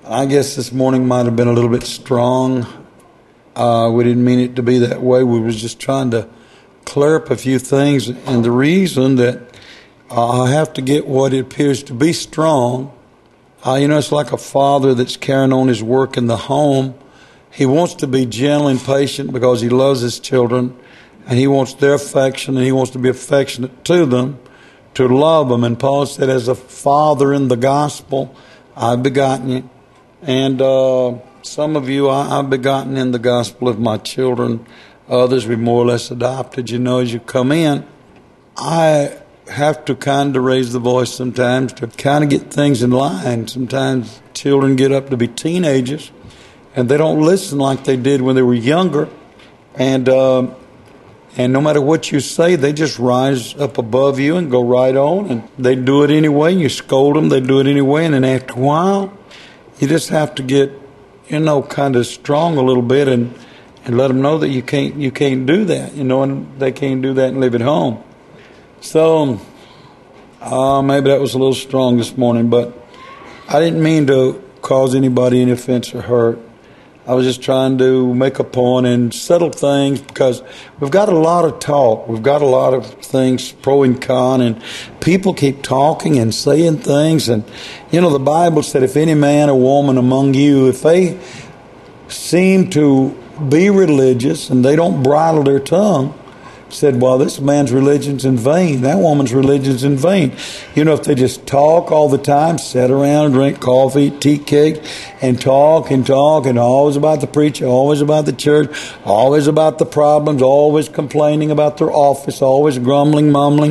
I guess this morning might have been a little bit strong. We didn't mean it to be that way. We was just trying to clear up a few things. And the reason that I have to get what it appears to be strong, it's like a father that's carrying on his work in the home. He wants to be gentle and patient because he loves his children, and he wants their affection, and he wants to be affectionate to them, to love them. And Paul said, as a father in the gospel, I've begotten you. And some of you, I've begotten in the gospel of my children. Others we more or less adopted. As you come in, I have to kind of raise the voice sometimes to kind of get things in line. Sometimes children get up to be teenagers, and they don't listen like they did when they were younger. And no matter what you say, they just rise up above you and go right on. And they do it anyway. You scold them, they do it anyway. And then after a while, you just have to get, kind of strong a little bit and let them know that you can't do that, and they can't do that and live at home. So maybe that was a little strong this morning, but I didn't mean to cause anybody any offense or hurt. I was just trying to make a point and settle things because we've got a lot of talk. We've got a lot of things pro and con, and people keep talking and saying things. And, the Bible said if any man or woman among you, if they seem to be religious and they don't bridle their tongue, said, well, this man's religion's in vain. That woman's religion's in vain. If they just talk all the time, sit around and drink coffee, tea cake, and talk, and always about the preacher, always about the church, always about the problems, always complaining about their office, always grumbling, mumbling,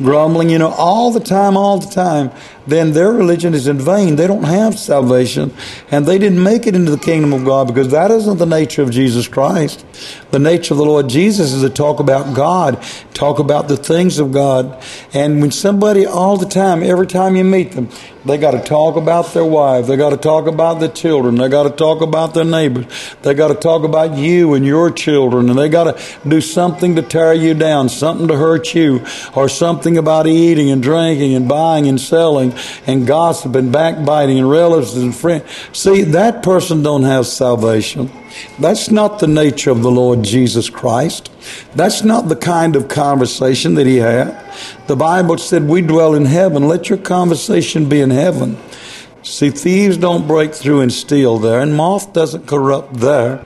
all the time, then their religion is in vain. They don't have salvation, and they didn't make it into the kingdom of God, because that isn't the nature of Jesus Christ. The nature of the Lord Jesus is to talk about God, talk about the things of God. And when somebody all the time, every time you meet them, they got to talk about their wife, they got to talk about the children, they got to talk about their neighbors, they got to talk about you and your children, and they got to do something to tear you down, something to hurt you, or something about eating and drinking and buying and selling and gossip and backbiting and relatives and friends. See, that person don't have salvation. That's not the nature of the Lord Jesus Christ. That's not the kind of conversation that he had. The Bible said, we dwell in heaven. Let your conversation be in heaven. See, thieves don't break through and steal there, and moth doesn't corrupt there.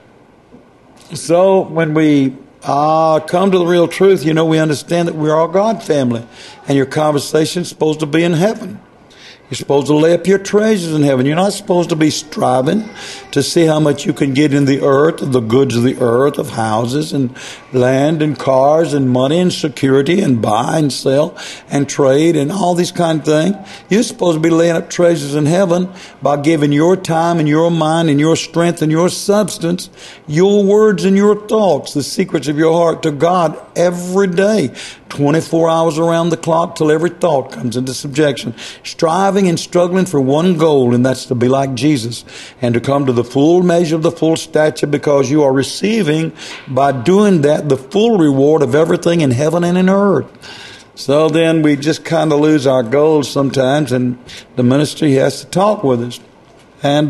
So when we come to the real truth, we understand that we're all God family, and your conversation is supposed to be in heaven. You're supposed to lay up your treasures in heaven. You're not supposed to be striving to see how much you can get in the earth, the goods of the earth, of houses and land and cars and money and security and buy and sell and trade and all these kind of things. You're supposed to be laying up treasures in heaven by giving your time and your mind and your strength and your substance, your words and your thoughts, the secrets of your heart to God every day. 24 hours around the clock till every thought comes into subjection. Striving and struggling for one goal, and that's to be like Jesus and to come to the full measure of the full stature, because you are receiving, by doing that, the full reward of everything in heaven and in earth. So then we just kind of lose our goals sometimes, and the ministry has to talk with us. And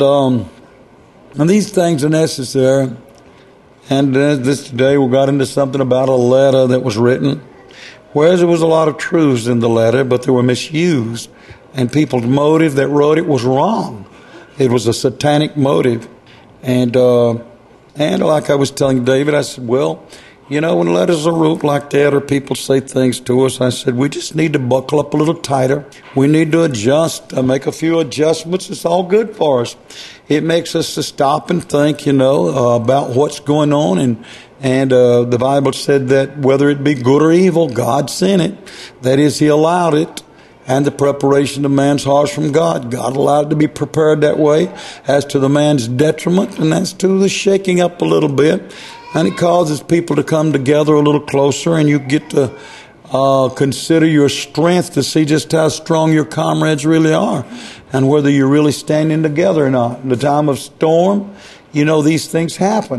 these things are necessary. And this today we got into something about a letter that was written. Whereas there was a lot of truths in the letter, but they were misused. And people's motive that wrote it was wrong. It was a satanic motive. And like I was telling David, I said, well, when letters are wrote like that, or people say things to us, I said, we just need to buckle up a little tighter. We need to adjust, make a few adjustments. It's all good for us. It makes us to stop and think, about what's going on. And the Bible said that whether it be good or evil, God sent it. That is, he allowed it. And the preparation of man's heart from God. God allowed it to be prepared that way, as to the man's detriment, and as to the shaking up a little bit. And it causes people to come together a little closer, and you get to consider your strength to see just how strong your comrades really are, and whether you're really standing together or not. In the time of storm, these things happen.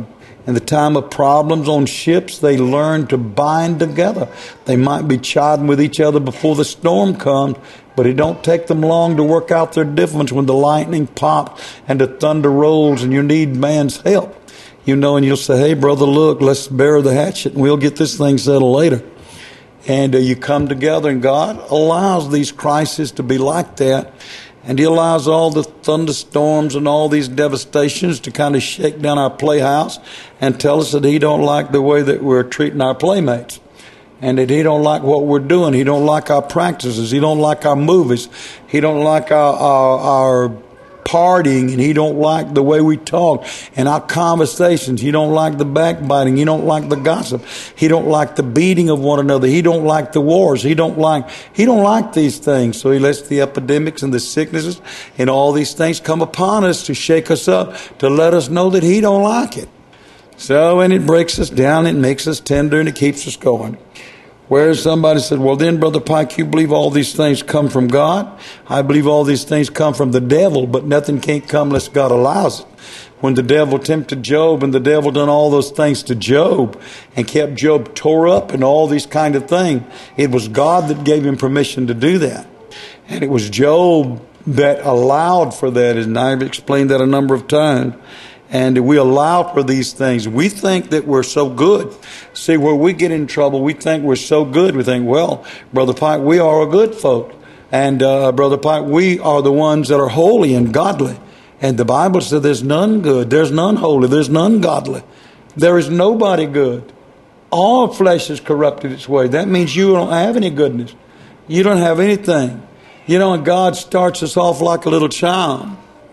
In the time of problems on ships, they learn to bind together. They might be chiding with each other before the storm comes, but it don't take them long to work out their difference when the lightning pops and the thunder rolls and you need man's help. You know, and you'll say, hey, brother, look, let's bury the hatchet and we'll get this thing settled later. And you come together, and God allows these crises to be like that. And He allows all the thunderstorms and all these devastations to kind of shake down our playhouse and tell us that He don't like the way that we're treating our playmates. And that He don't like what we're doing. He don't like our practices. He don't like our movies. He don't like our partying, and He don't like the way we talk and our conversations. He don't like the backbiting. He don't like the gossip. He don't like the beating of one another. He don't like the wars. He don't like these things. So He lets the epidemics and the sicknesses and all these things come upon us to shake us up, to let us know that He don't like it. So, and it breaks us down, it makes us tender, and it keeps us going. Whereas somebody said, well then, Brother Pike, you believe all these things come from God? I believe all these things come from the devil, but nothing can't come unless God allows it. When the devil tempted Job and the devil done all those things to Job and kept Job tore up and all these kind of things, it was God that gave him permission to do that. And it was Job that allowed for that, and I've explained that a number of times. And we allow for these things. We think that we're so good. See, where we get in trouble, we think we're so good. We think, well, Brother Pike, we are a good folk. And Brother Pike, we are the ones that are holy and godly. And the Bible says there's none good, there's none holy, there's none godly. There is nobody good. All flesh is corrupted its way. That means you don't have any goodness. You don't have anything. You know, and God starts us off like a little child.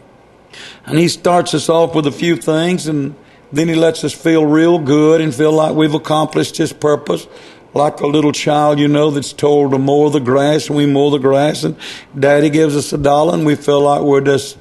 And He starts us off with a few things, and then He lets us feel real good and feel like we've accomplished His purpose. Like a little child, you know, that's told to mow the grass, and we mow the grass, and Daddy gives us $1, and we feel like we're just,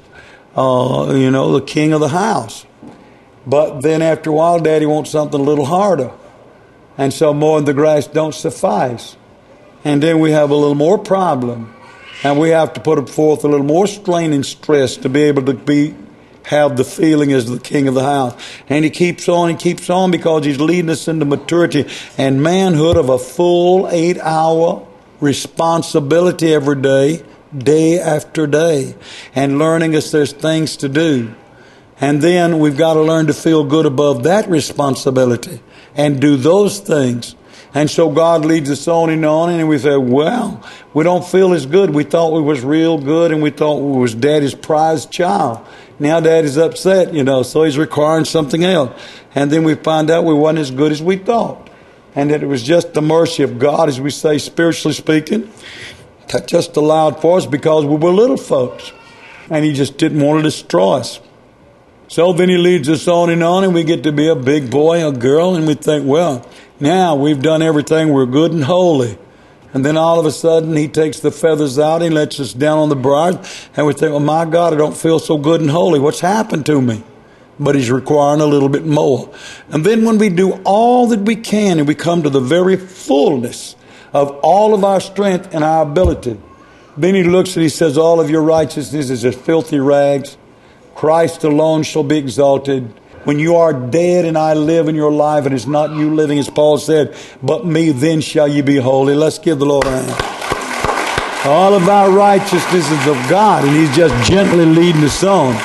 the king of the house. But then after a while, Daddy wants something a little harder. And so mowing the grass don't suffice. And then we have a little more problem. And we have to put forth a little more strain and stress to be able to have the feeling as the king of the house. And He keeps on because He's leading us into maturity and manhood of a full 8-hour responsibility every day, day after day, and learning us there's things to do. And then we've got to learn to feel good above that responsibility and do those things. And so God leads us on, and we say, well, we don't feel as good. We thought we was real good, and we thought we was Daddy's prized child. Now Daddy's upset, so He's requiring something else. And then we find out we wasn't as good as we thought. And that it was just the mercy of God, as we say, spiritually speaking, that just allowed for us because we were little folks. And He just didn't want to destroy us. So then He leads us on, and we get to be a big boy, a girl, and we think, well, now we've done everything, we're good and holy. And then all of a sudden He takes the feathers out, He lets us down on the briars, and we think, oh my God, I don't feel so good and holy. What's happened to me? But He's requiring a little bit more. And then when we do all that we can and we come to the very fullness of all of our strength and our ability, then He looks and He says, all of your righteousness is as filthy rags. Christ alone shall be exalted. When you are dead and I live in your life, and it's not you living, as Paul said, but me, then shall you be holy. Let's give the Lord a hand. All of our righteousness is of God, and He's just gently leading us on.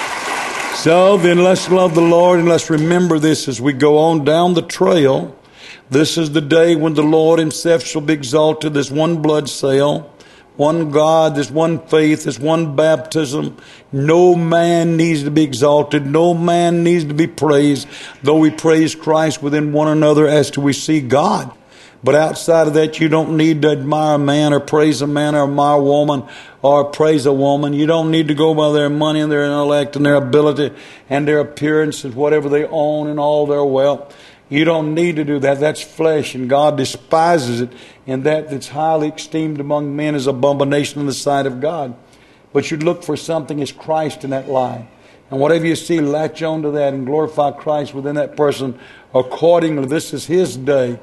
So then let's love the Lord, and let's remember this as we go on down the trail. This is the day when the Lord Himself shall be exalted. There's one blood cell, one God, there's one faith, there's one baptism. No man needs to be exalted. No man needs to be praised, though we praise Christ within one another as to we see God. But outside of that, you don't need to admire a man or praise a man or admire a woman or praise a woman. You don't need to go by their money and their intellect and their ability and their appearance and whatever they own and all their wealth. You don't need to do that. That's flesh, and God despises it. And that's highly esteemed among men is abomination in the sight of God. But you'd look for something as Christ in that line. And whatever you see, latch on to that and glorify Christ within that person accordingly. This is His day.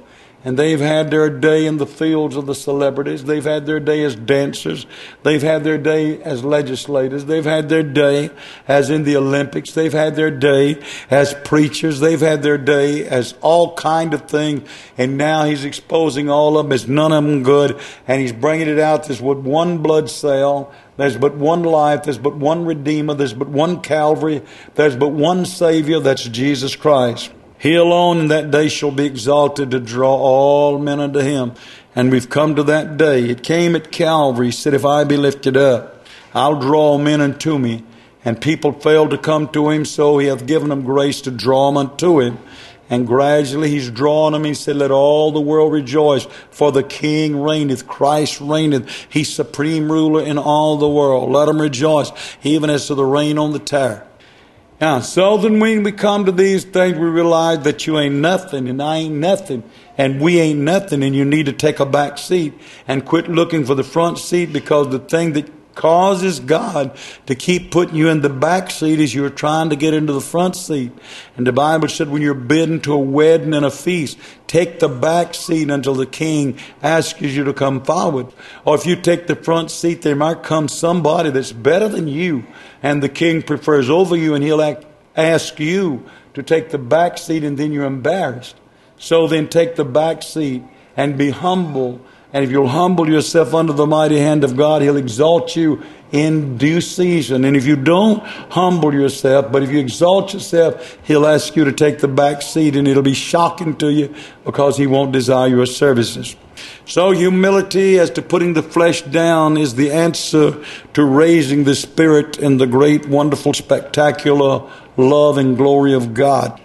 And they've had their day in the fields of the celebrities. They've had their day as dancers. They've had their day as legislators. They've had their day as in the Olympics. They've had their day as preachers. They've had their day as all kind of things. And now he's exposing all of them as none of them good. And he's bringing it out. There's but one blood cell. There's but one life. There's but one Redeemer. There's but one Calvary. There's but one Savior. That's Jesus Christ. He alone in that day shall be exalted to draw all men unto him. And we've come to that day. It came at Calvary. He said, if I be lifted up, I'll draw men unto me. And people failed to come to him, so he hath given them grace to draw them unto him. And gradually he's drawn them. He said, let all the world rejoice, for the King reigneth, Christ reigneth. He's supreme ruler in all the world. Let them rejoice, even as to the rain on the tower. Now, so then when we come to these things, we realize that you ain't nothing and I ain't nothing and we ain't nothing, and you need to take a back seat and quit looking for the front seat, because the thing that causes God to keep putting you in the back seat is you're trying to get into the front seat. And the Bible said when you're bidden to a wedding and a feast, take the back seat until the king asks you to come forward. Or if you take the front seat, there might come somebody that's better than you, and the king prefers over you, and he'll ask you to take the back seat, and then you're embarrassed. So then take the back seat and be humble. And if you'll humble yourself under the mighty hand of God, he'll exalt you in due season. And if you don't humble yourself, but if you exalt yourself, he'll ask you to take the back seat, and it'll be shocking to you because he won't desire your services. So humility as to putting the flesh down is the answer to raising the spirit in the great, wonderful, spectacular love and glory of God.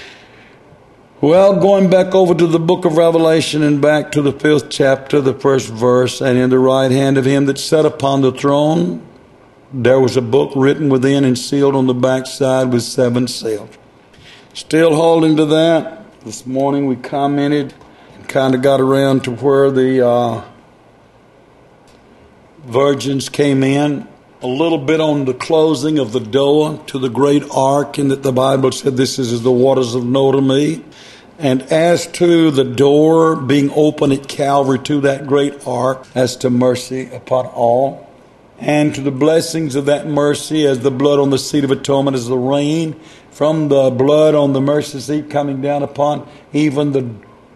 Well, going back over to the book of Revelation and back to the 5th chapter, the 1st verse, and in the right hand of him that sat upon the throne, there was a book written within and sealed on the backside with 7 seals. Still holding to that, this morning we commented and kind of got around to where the virgins came in. A little bit on the closing of the door to the great ark, and that the Bible said, this is the waters of Noah to me. And as to the door being open at Calvary to that great ark, as to mercy upon all, and to the blessings of that mercy as the blood on the seat of atonement, as the rain from the blood on the mercy seat coming down upon even the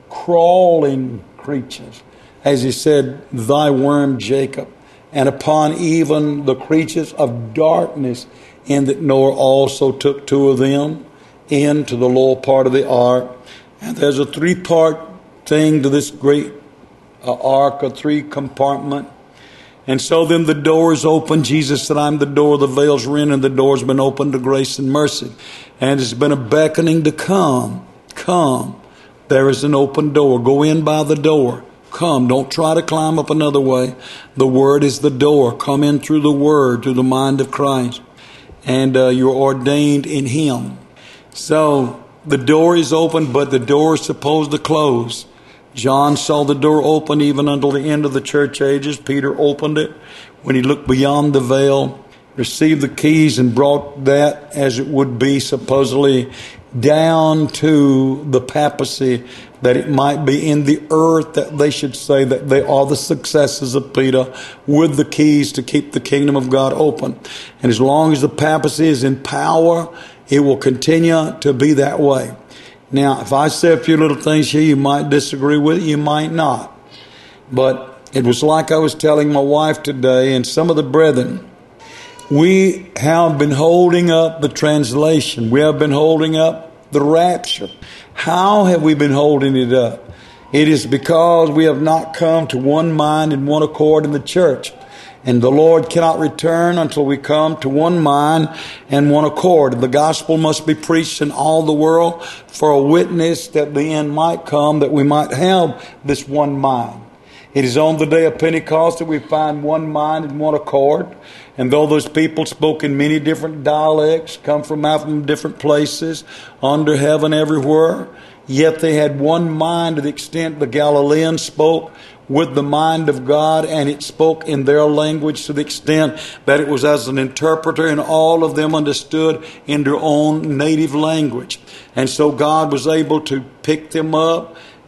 crawling creatures, as he said, thy worm Jacob, and upon even the creatures of darkness, in that Noah also took 2 of them into the lower part of the ark. And there's a 3-part thing to this great ark, a 3-compartment. And so then the door is open. Jesus said, I'm the door, the veil's rent, and the door's been opened to grace and mercy. And it's been a beckoning to come. Come. There is an open door. Go in by the door. Come. Don't try to climb up another way. The Word is the door. Come in through the Word, through the mind of Christ. And you're ordained in Him. So the door is open, but the door is supposed to close. John saw the door open even until the end of the church ages. Peter opened it when he looked beyond the veil, received the keys, and brought that, as it would be supposedly, down to the papacy, that it might be in the earth that they should say that they are the successors of Peter with the keys to keep the kingdom of God open. And as long as the papacy is in power, it will continue to be that way. Now, if I say a few little things here, you might disagree with it, you might not. But it was like I was telling my wife today and some of the brethren, we have been holding up the translation. We have been holding up the rapture. How have we been holding it up? It is because we have not come to one mind and one accord in the church. And the Lord cannot return until we come to one mind and one accord. The gospel must be preached in all the world for a witness that the end might come, that we might have this one mind. It is on the day of Pentecost that we find one mind and one accord. And though those people spoke in many different dialects, come from out from different places, under heaven everywhere, yet they had one mind to the extent the Galileans spoke with the mind of God, and it spoke in their language to the extent that it was as an interpreter, and all of them understood in their own native language. And so God was able to pick them up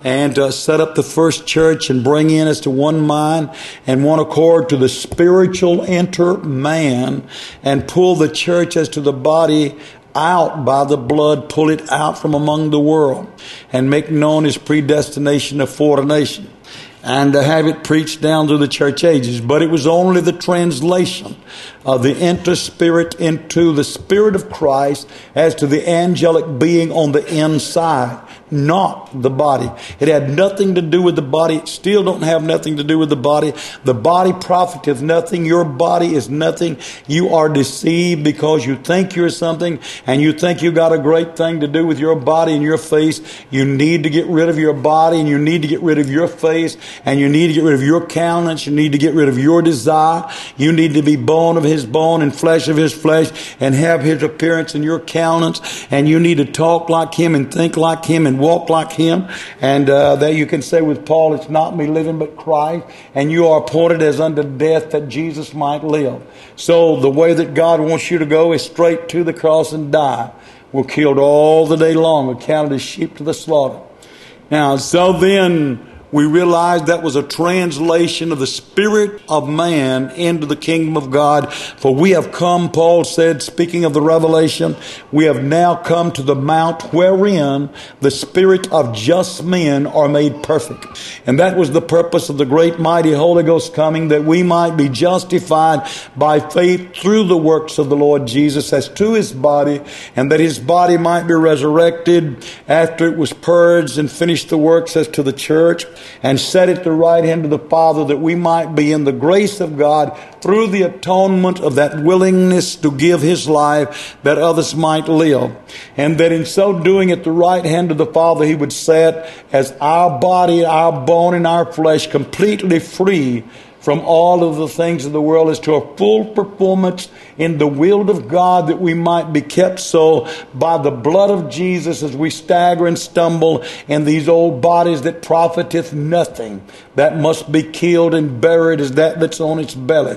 and set up the first church and bring in us to one mind and one accord to the spiritual inner man, and pull the church as to the body out by the blood, pull it out from among the world, and make known his predestination of foreknowledge, and to have it preached down through the church ages. But it was only the translation of the inner spirit into the spirit of Christ as to the angelic being on the inside, not the body. It had nothing to do with the body. It still don't have nothing to do with the body. The body profiteth nothing. Your body is nothing. You are deceived because you think you're something, and you think you got a great thing to do with your body and your face. You need to get rid of your body, and you need to get rid of your face, and you need to get rid of your countenance. You need to get rid of your desire. You need to be bone of his bone and flesh of his flesh, and have his appearance in your countenance. And you need to talk like him and think like him and walk like him. And that you can say with Paul, it's not me living but Christ, and you are appointed as unto death that Jesus might live. So the way that God wants you to go is straight to the cross and die. We're killed all the day long. We're counted as sheep to the slaughter. Now, so then we realized that was a translation of the spirit of man into the kingdom of God. For we have come, Paul said, speaking of the revelation, we have now come to the mount wherein the spirit of just men are made perfect. And that was the purpose of the great mighty Holy Ghost coming, that we might be justified by faith through the works of the Lord Jesus as to his body, and that his body might be resurrected after it was purged and finished the works as to the church, and set at the right hand of the Father, that we might be in the grace of God through the atonement of that willingness to give his life that others might live. And that in so doing at the right hand of the Father, he would set as our body, our bone, and our flesh completely free from all of the things of the world, as to a full performance in the will of God, that we might be kept so by the blood of Jesus as we stagger and stumble in these old bodies that profiteth nothing, that must be killed and buried as that that's on its belly.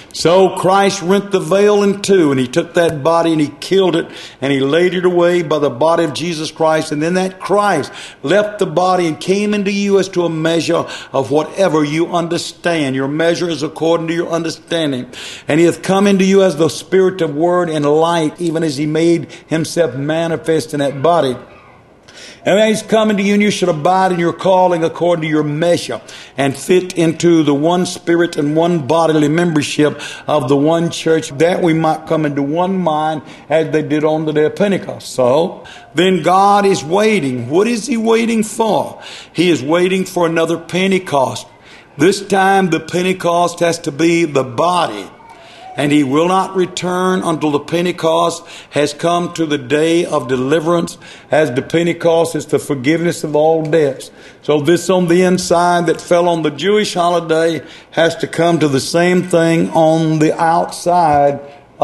So Christ rent the veil in two, and he took that body and he killed it, and he laid it away by the body of Jesus Christ. And then that Christ left the body and came into you as to a measure of whatever you understand. Your measure is according to your understanding. And he hath come into you as the Spirit of word and light, even as he made himself manifest in that body. And when he's coming to you, and you should abide in your calling according to your measure, and fit into the one spirit and one bodily membership of the one church, that we might come into one mind as they did on the day of Pentecost. So then God is waiting. What is he waiting for? He is waiting for another Pentecost. This time the Pentecost has to be the body. And he will not return until the Pentecost has come to the day of deliverance, as the Pentecost is the forgiveness of all debts. So this on the inside that fell on the Jewish holiday has to come to the same thing on the outside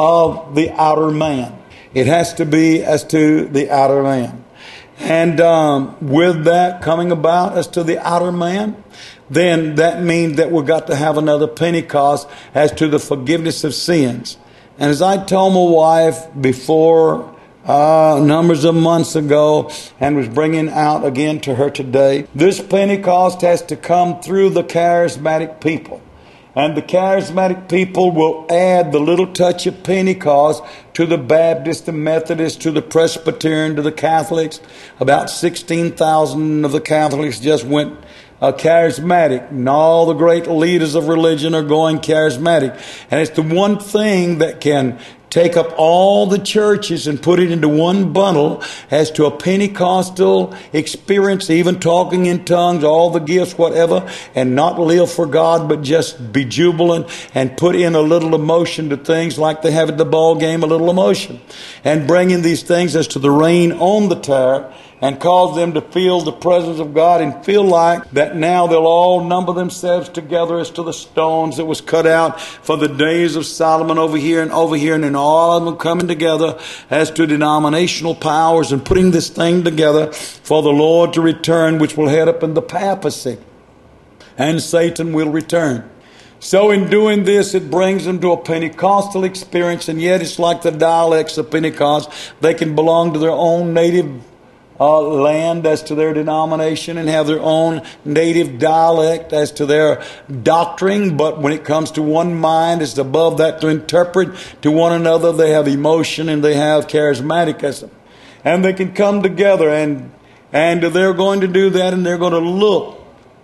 of the outer man. It has to be as to the outer man. And with that coming about as to the outer man, then that means that we've got to have another Pentecost as to the forgiveness of sins. And as I told my wife before, numbers of months ago, and was bringing out again to her today, this Pentecost has to come through the charismatic people. And the charismatic people will add the little touch of Pentecost to the Baptist, the Methodist, to the Presbyterian, to the Catholics. About 16,000 of the Catholics just went charismatic, and all the great leaders of religion are going charismatic. And it's the one thing that can take up all the churches and put it into one bundle as to a Pentecostal experience, even talking in tongues, all the gifts, whatever, and not live for God, but just be jubilant and put in a little emotion to things like they have at the ball game, a little emotion, and bring in these things as to the rain on the tower, and cause them to feel the presence of God and feel like that now they'll all number themselves together as to the stones that was cut out for the days of Solomon over here, and then all of them coming together as to denominational powers and putting this thing together for the Lord to return, which will head up in the papacy, and Satan will return. So in doing this, it brings them to a Pentecostal experience, and yet it's like the dialects of Pentecost. They can belong to their own native land as to their denomination and have their own native dialect as to their doctrine, but when it comes to one mind, it's above that to interpret to one another. They have emotion and they have charismaticism. And they can come together and they're going to do that, and they're going to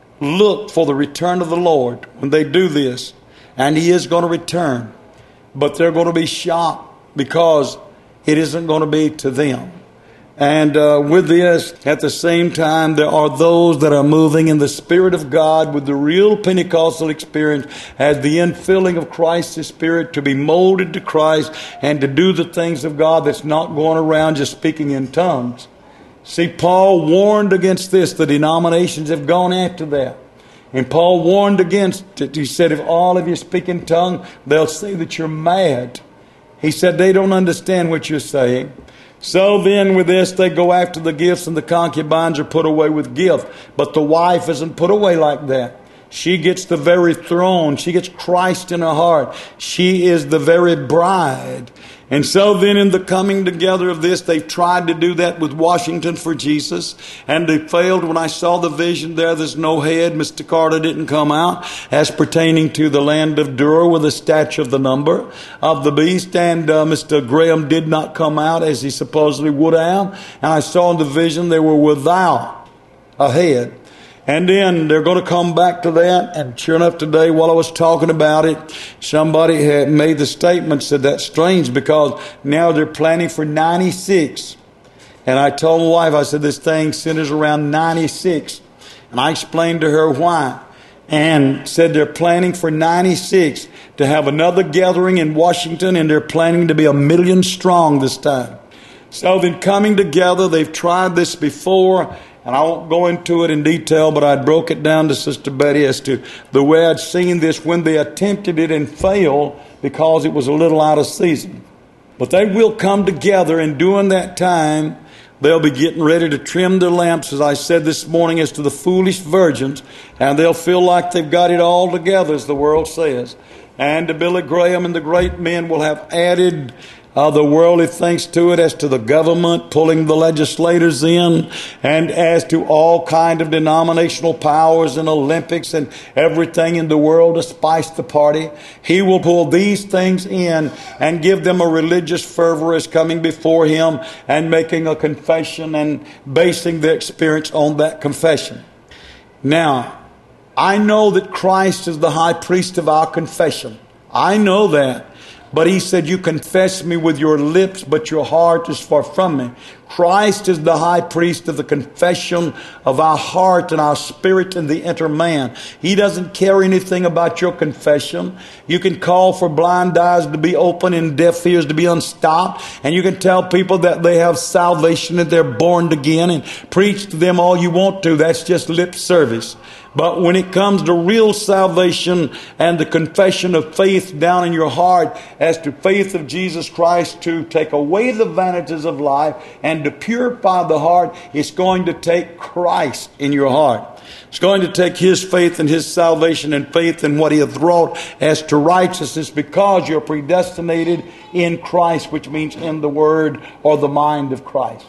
look for the return of the Lord when they do this. And He is going to return. But they're going to be shocked because it isn't going to be to them. And with this, at the same time, there are those that are moving in the Spirit of God with the real Pentecostal experience as the infilling of Christ's Spirit to be molded to Christ and to do the things of God that's not going around just speaking in tongues. See, Paul warned against this. The denominations have gone after that. And Paul warned against it. He said, if all of you speak in tongues, they'll say that you're mad. He said, they don't understand what you're saying. So then with this, they go after the gifts, and the concubines are put away with gift. But the wife isn't put away like that. She gets the very throne. She gets Christ in her heart. She is the very bride. And so then in the coming together of this, they've tried to do that with Washington for Jesus, and they failed. When I saw the vision there's no head. Mr. Carter didn't come out as pertaining to the land of Dur with a statue of the number of the beast, and Mr. Graham did not come out as he supposedly would have. And I saw in the vision they were without a head. And then they're going to come back to that. And sure enough, today, while I was talking about it, somebody had made the statement, said that's strange because now they're planning for 96. And I told my wife, I said, this thing centers around 96. And I explained to her why. And said they're planning for 96 to have another gathering in Washington, and they're planning to be 1 million strong this time. So then coming together, they've tried this before. And I won't go into it in detail, but I broke it down to Sister Betty as to the way I'd seen this when they attempted it and failed because it was a little out of season. But they will come together, and during that time, they'll be getting ready to trim their lamps, as I said this morning, as to the foolish virgins, and they'll feel like they've got it all together, as the world says. And Billy Graham and the great men will have added the worldly things to it, as to the government pulling the legislators in, and as to all kind of denominational powers and Olympics and everything in the world to spice the party. He will pull these things in and give them a religious fervor as coming before Him and making a confession and basing their experience on that confession. Now, I know that Christ is the high priest of our confession. I know that. But He said, you confess me with your lips, but your heart is far from me. Christ is the high priest of the confession of our heart and our spirit and the inner man. He doesn't care anything about your confession. You can call for blind eyes to be open and deaf ears to be unstopped. And you can tell people that they have salvation and they're born again and preach to them all you want to. That's just lip service. But when it comes to real salvation and the confession of faith down in your heart as to faith of Jesus Christ to take away the vanities of life and to purify the heart, it's going to take Christ in your heart. It's going to take His faith and His salvation and faith in what He hath wrought as to righteousness, because you're predestinated in Christ, which means in the Word or the mind of Christ.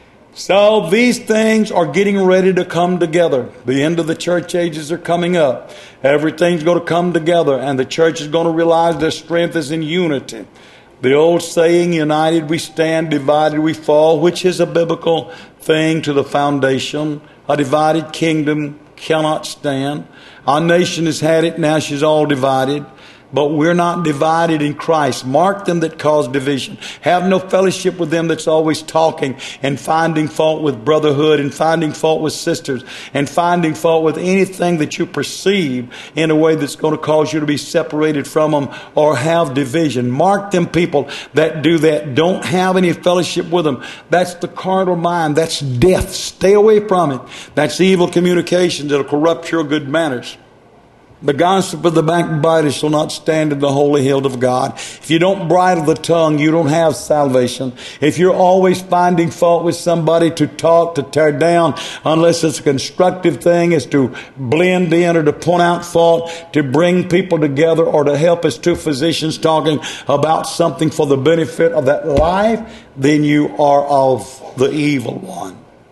So these things are getting ready to come together. The end of the church ages are coming up. Everything's going to come together, and the church is going to realize their strength is in unity. The old saying, united we stand, divided we fall, which is a biblical thing to the foundation. A divided kingdom cannot stand. Our nation has had it, now she's all divided. But we're not divided in Christ. Mark them that cause division. Have no fellowship with them that's always talking and finding fault with brotherhood and finding fault with sisters and finding fault with anything that you perceive in a way that's going to cause you to be separated from them or have division. Mark them people that do that. Don't have any fellowship with them. That's the carnal mind. That's death. Stay away from it. That's evil communications that'll corrupt your good manners. The gossip of the backbiter shall not stand in the holy hill of God. If you don't bridle the tongue, you don't have salvation. If you're always finding fault with somebody to talk, to tear down, unless it's a constructive thing, is to blend in or to point out fault, to bring people together, or to help as two physicians talking about something for the benefit of that life, then you are of the evil one.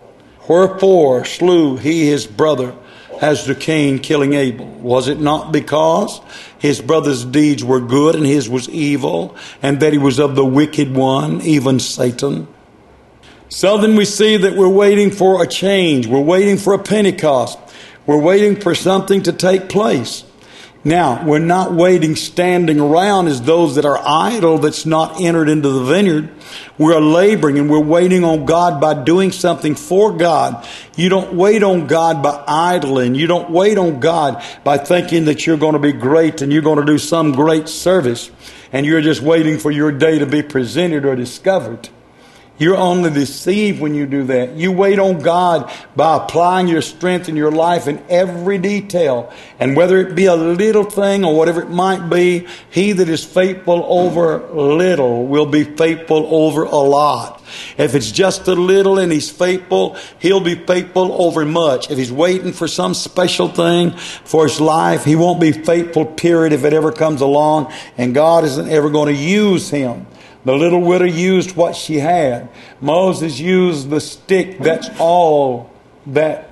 Wherefore slew he his brother as to Cain killing Abel? Was it not because his brother's deeds were good and his was evil, and that he was of the wicked one, even Satan? So then we see that we're waiting for a change. We're waiting for a Pentecost. We're waiting for something to take place. Now, we're not waiting standing around as those that are idle, that's not entered into the vineyard. We're laboring and we're waiting on God by doing something for God. You don't wait on God by idling. You don't wait on God by thinking that you're going to be great and you're going to do some great service and you're just waiting for your day to be presented or discovered. You're only deceived when you do that. You wait on God by applying your strength in your life in every detail. And whether it be a little thing or whatever it might be, he that is faithful over little will be faithful over a lot. If it's just a little and he's faithful, he'll be faithful over much. If he's waiting for some special thing for his life, he won't be faithful, period, if it ever comes along. And God isn't ever going to use him. The little widow used what she had. Moses used the stick. That's all that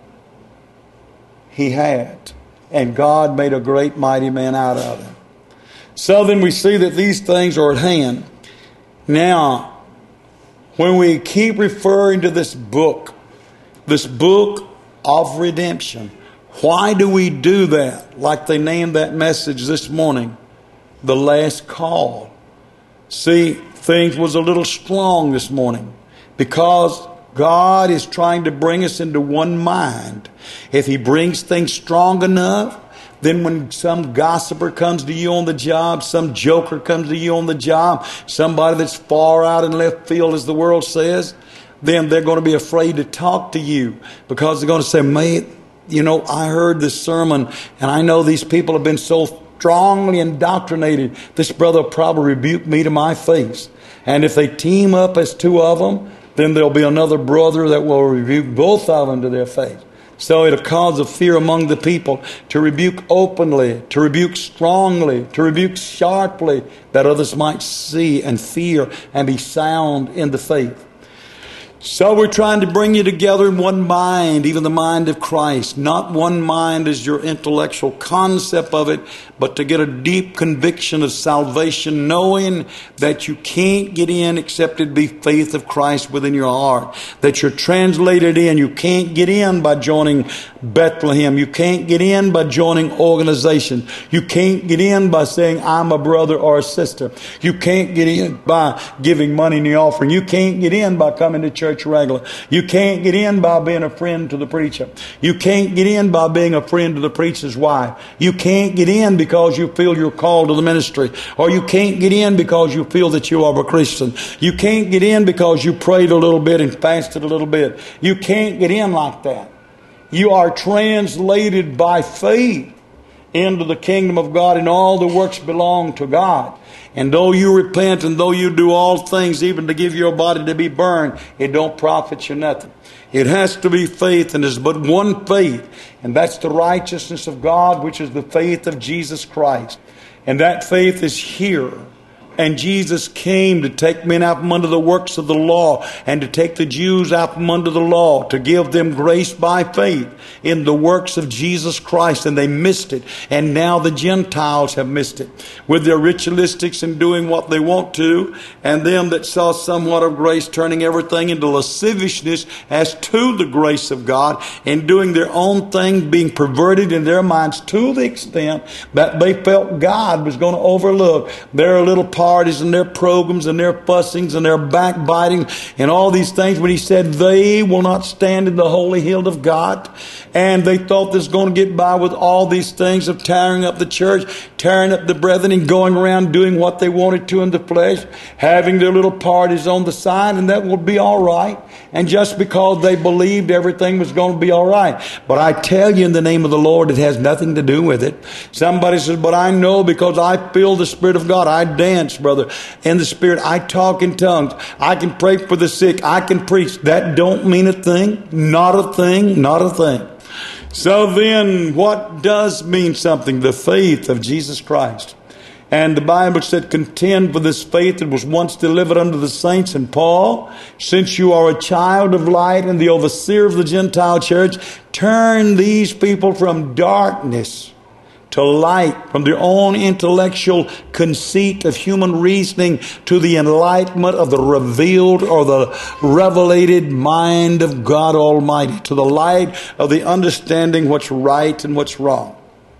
he had. And God made a great mighty man out of him. So then we see that these things are at hand. Now, when we keep referring to this book of redemption, why do we do that? Like they named that message this morning, The Last Call. See, things was a little strong this morning because God is trying to bring us into one mind. If he brings things strong enough, then when some gossiper comes to you on the job, some joker comes to you on the job, somebody that's far out in left field, as the world says, then they're going to be afraid to talk to you because they're going to say, mate, you know, I heard this sermon and I know these people have been so strongly indoctrinated, this brother will probably rebuke me to my face. And if they team up as two of them, then there'll be another brother that will rebuke both of them to their face. So it'll cause a fear among the people to rebuke openly, to rebuke strongly, to rebuke sharply, that others might see and fear and be sound in the faith. So we're trying to bring you together in one mind, even the mind of Christ. Not one mind as your intellectual concept of it, but to get a deep conviction of salvation, knowing that you can't get in except it be faith of Christ within your heart. That you're translated in. You can't get in by joining Bethlehem. You can't get in by joining organization. You can't get in by saying, I'm a brother or a sister. You can't get in by giving money in the offering. You can't get in by coming to church regular. You can't get in by being a friend to the preacher. You can't get in by being a friend to the preacher's wife. You can't get in because you feel you're called to the ministry. Or you can't get in because you feel that you are a Christian. You can't get in because you prayed a little bit and fasted a little bit. You can't get in like that. You are translated by faith into the kingdom of God, and all the works belong to God. And though you repent and though you do all things, even to give your body to be burned, it don't profit you nothing. It has to be faith, and there's but one faith, and that's the righteousness of God, which is the faith of Jesus Christ. And that faith is here. And Jesus came to take men out from under the works of the law and to take the Jews out from under the law, to give them grace by faith in the works of Jesus Christ. And they missed it. And now the Gentiles have missed it with their ritualistics and doing what they want to, and them that saw somewhat of grace turning everything into lasciviousness as to the grace of God and doing their own thing, being perverted in their minds to the extent that they felt God was going to overlook their little parties and their programs and their fussings and their backbiting and all these things, when he said they will not stand in the holy hill of God. And they thought this was going to get by with all these things of tearing up the church, tearing up the brethren, and going around doing what they wanted to in the flesh, having their little parties on the side, and that would be all right. And just because they believed everything was going to be all right. But I tell you, in the name of the Lord, it has nothing to do with it. Somebody says, but I know because I feel the Spirit of God. I dance, brother, in the Spirit. I talk in tongues. I can pray for the sick. I can preach. That don't mean a thing. Not a thing. Not a thing. So then, what does mean something? The faith of Jesus Christ. And the Bible said, contend for this faith that was once delivered unto the saints. And Paul, since you are a child of light and the overseer of the Gentile church, turn these people from darkness to light, from their own intellectual conceit of human reasoning to the enlightenment of the revealed or the revelated mind of God Almighty, to the light of the understanding what's right and what's wrong.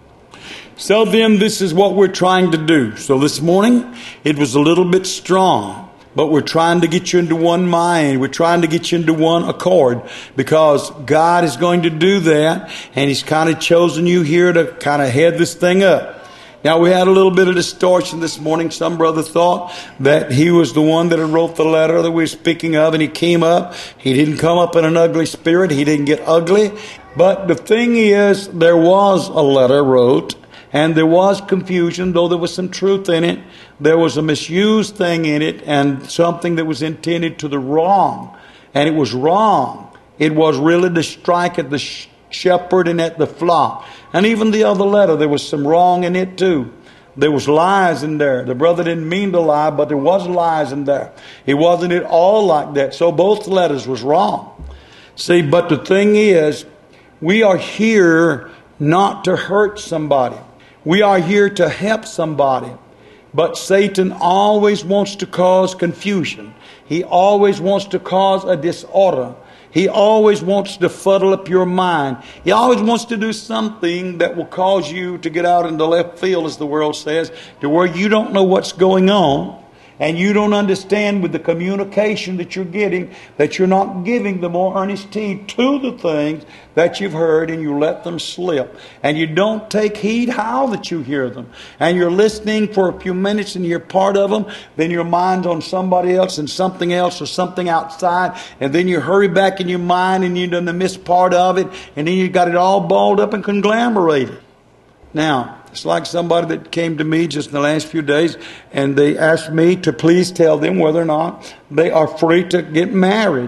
So then this is what we're trying to do. So this morning it was a little bit strong, but we're trying to get you into one mind. We're trying to get you into one accord, because God is going to do that, and He's kind of chosen you here to kind of head this thing up. Now, we had a little bit of distortion this morning. Some brother thought that he was the one that had wrote the letter that we were speaking of, and he came up. He didn't come up in an ugly spirit. He didn't get ugly. But the thing is, there was a letter wrote, and there was confusion, though there was some truth in it. There was a misused thing in it, and something that was intended to the wrong. And it was wrong. It was really to strike at the shepherd and at the flock. And even the other letter, there was some wrong in it too. There was lies in there. The brother didn't mean to lie, but there was lies in there. It wasn't at all like that. So both letters was wrong. See, but the thing is, we are here not to hurt somebody. We are here to help somebody. But Satan always wants to cause confusion. He always wants to cause a disorder. He always wants to fuddle up your mind. He always wants to do something that will cause you to get out into left field, as the world says, to where you don't know what's going on. And you don't understand with the communication that you're getting, that you're not giving the more earnest heed to the things that you've heard, and you let them slip. And you don't take heed how that you hear them. And you're listening for a few minutes and you're part of them. Then your mind's on somebody else and something else or something outside. And then you hurry back in your mind and you done the miss part of it. And then you got it all balled up and conglomerated. Now, it's like somebody that came to me just in the last few days, and they asked me to please tell them whether or not they are free to get married.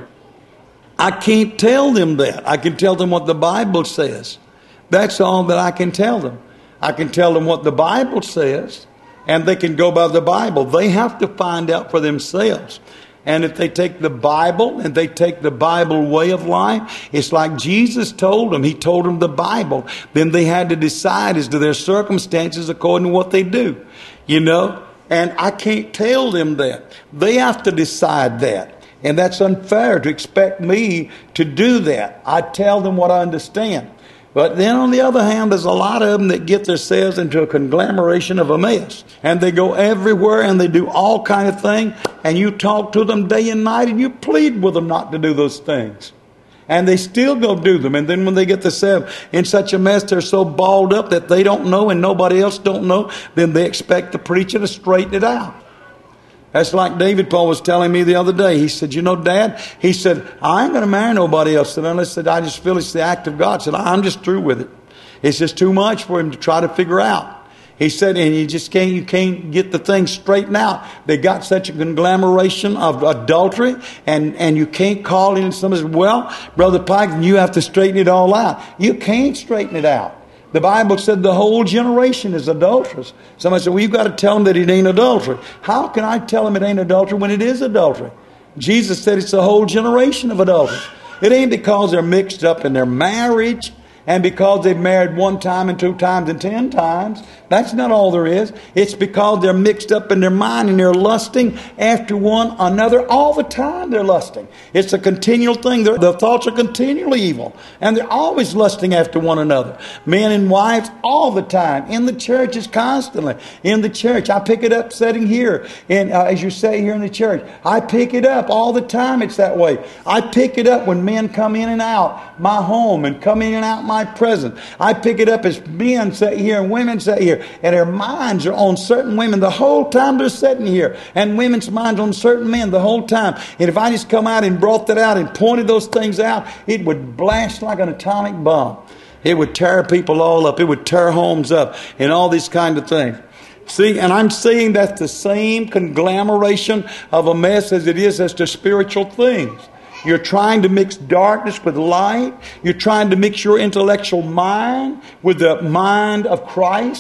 I can't tell them that. I can tell them what the Bible says. That's all that I can tell them. I can tell them what the Bible says, and they can go by the Bible. They have to find out for themselves. And if they take the Bible and they take the Bible way of life, it's like Jesus told them. He told them the Bible. Then they had to decide as to their circumstances according to what they do. You know? And I can't tell them that. They have to decide that. And that's unfair to expect me to do that. I tell them what I understand. But then on the other hand, there's a lot of them that get themselves into a conglomeration of a mess. And they go everywhere and they do all kind of things. And you talk to them day and night and you plead with them not to do those things. And they still go do them. And then when they get themselves in such a mess, they're so balled up that they don't know and nobody else don't know, then they expect the preacher to straighten it out. That's like David Paul was telling me the other day. He said, you know, Dad, he said, I ain't going to marry nobody else. And I said, I just feel it's the act of God. I said, I'm just through with it. It's just too much for him to try to figure out. He said, and you can't get the thing straightened out. They got such a conglomeration of adultery, and you can't call in. Somebody says, well, Brother Pike, you have to straighten it all out. You can't straighten it out. The Bible said the whole generation is adulterous. Somebody said, well, you've got to tell them that it ain't adultery. How can I tell them it ain't adultery when it is adultery? Jesus said it's a whole generation of adulterers. It ain't because they're mixed up in their marriage and because they've married one time and 2 times and 10 times. That's not all there is. It's because they're mixed up in their mind and they're lusting after one another all the time. They're lusting. It's a continual thing. Their thoughts are continually evil. And they're always lusting after one another. Men and wives all the time. In the churches constantly. In the church. I pick it up sitting here. And as you say here in the church. I pick it up all the time. It's that way. I pick it up when men come in and out my home and come in and out my presence. I pick it up as men sit here and women sit here. And their minds are on certain women the whole time they're sitting here. And women's minds on certain men the whole time. And if I just come out and brought that out and pointed those things out, it would blast like an atomic bomb. It would tear people all up. It would tear homes up and all these kind of things. See, and I'm saying that's the same conglomeration of a mess as it is as to spiritual things. You're trying to mix darkness with light. You're trying to mix your intellectual mind with the mind of Christ.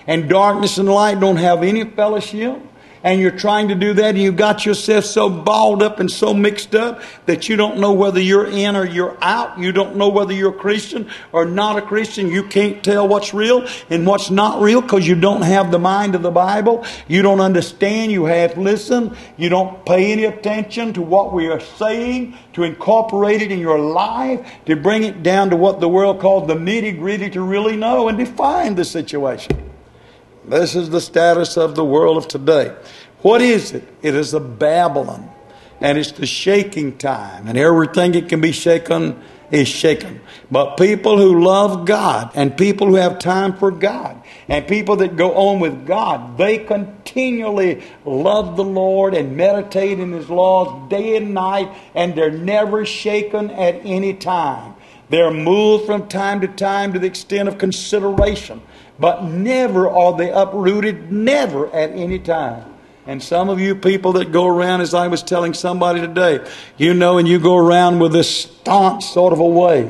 and darkness and light don't have any fellowship, and you're trying to do that, and you got yourself so balled up and so mixed up that you don't know whether you're in or you're out. You don't know whether you're a Christian or not a Christian. You can't tell what's real and what's not real because you don't have the mind of the Bible. You don't understand. You half listen. You don't pay any attention to what we are saying, to incorporate it in your life, to bring it down to what the world calls the nitty-gritty, to really know and define the situation. This is the status of the world of today. What is it? It is a Babylon. And it's the shaking time. And everything that can be shaken is shaken. But people who love God, and people who have time for God, and people that go on with God, they continually love the Lord and meditate in His laws day and night, and they're never shaken at any time. They're moved from time to time to the extent of consideration. But never are they uprooted, never at any time. And some of you people that go around, as I was telling somebody today, and you go around with this staunch sort of a way.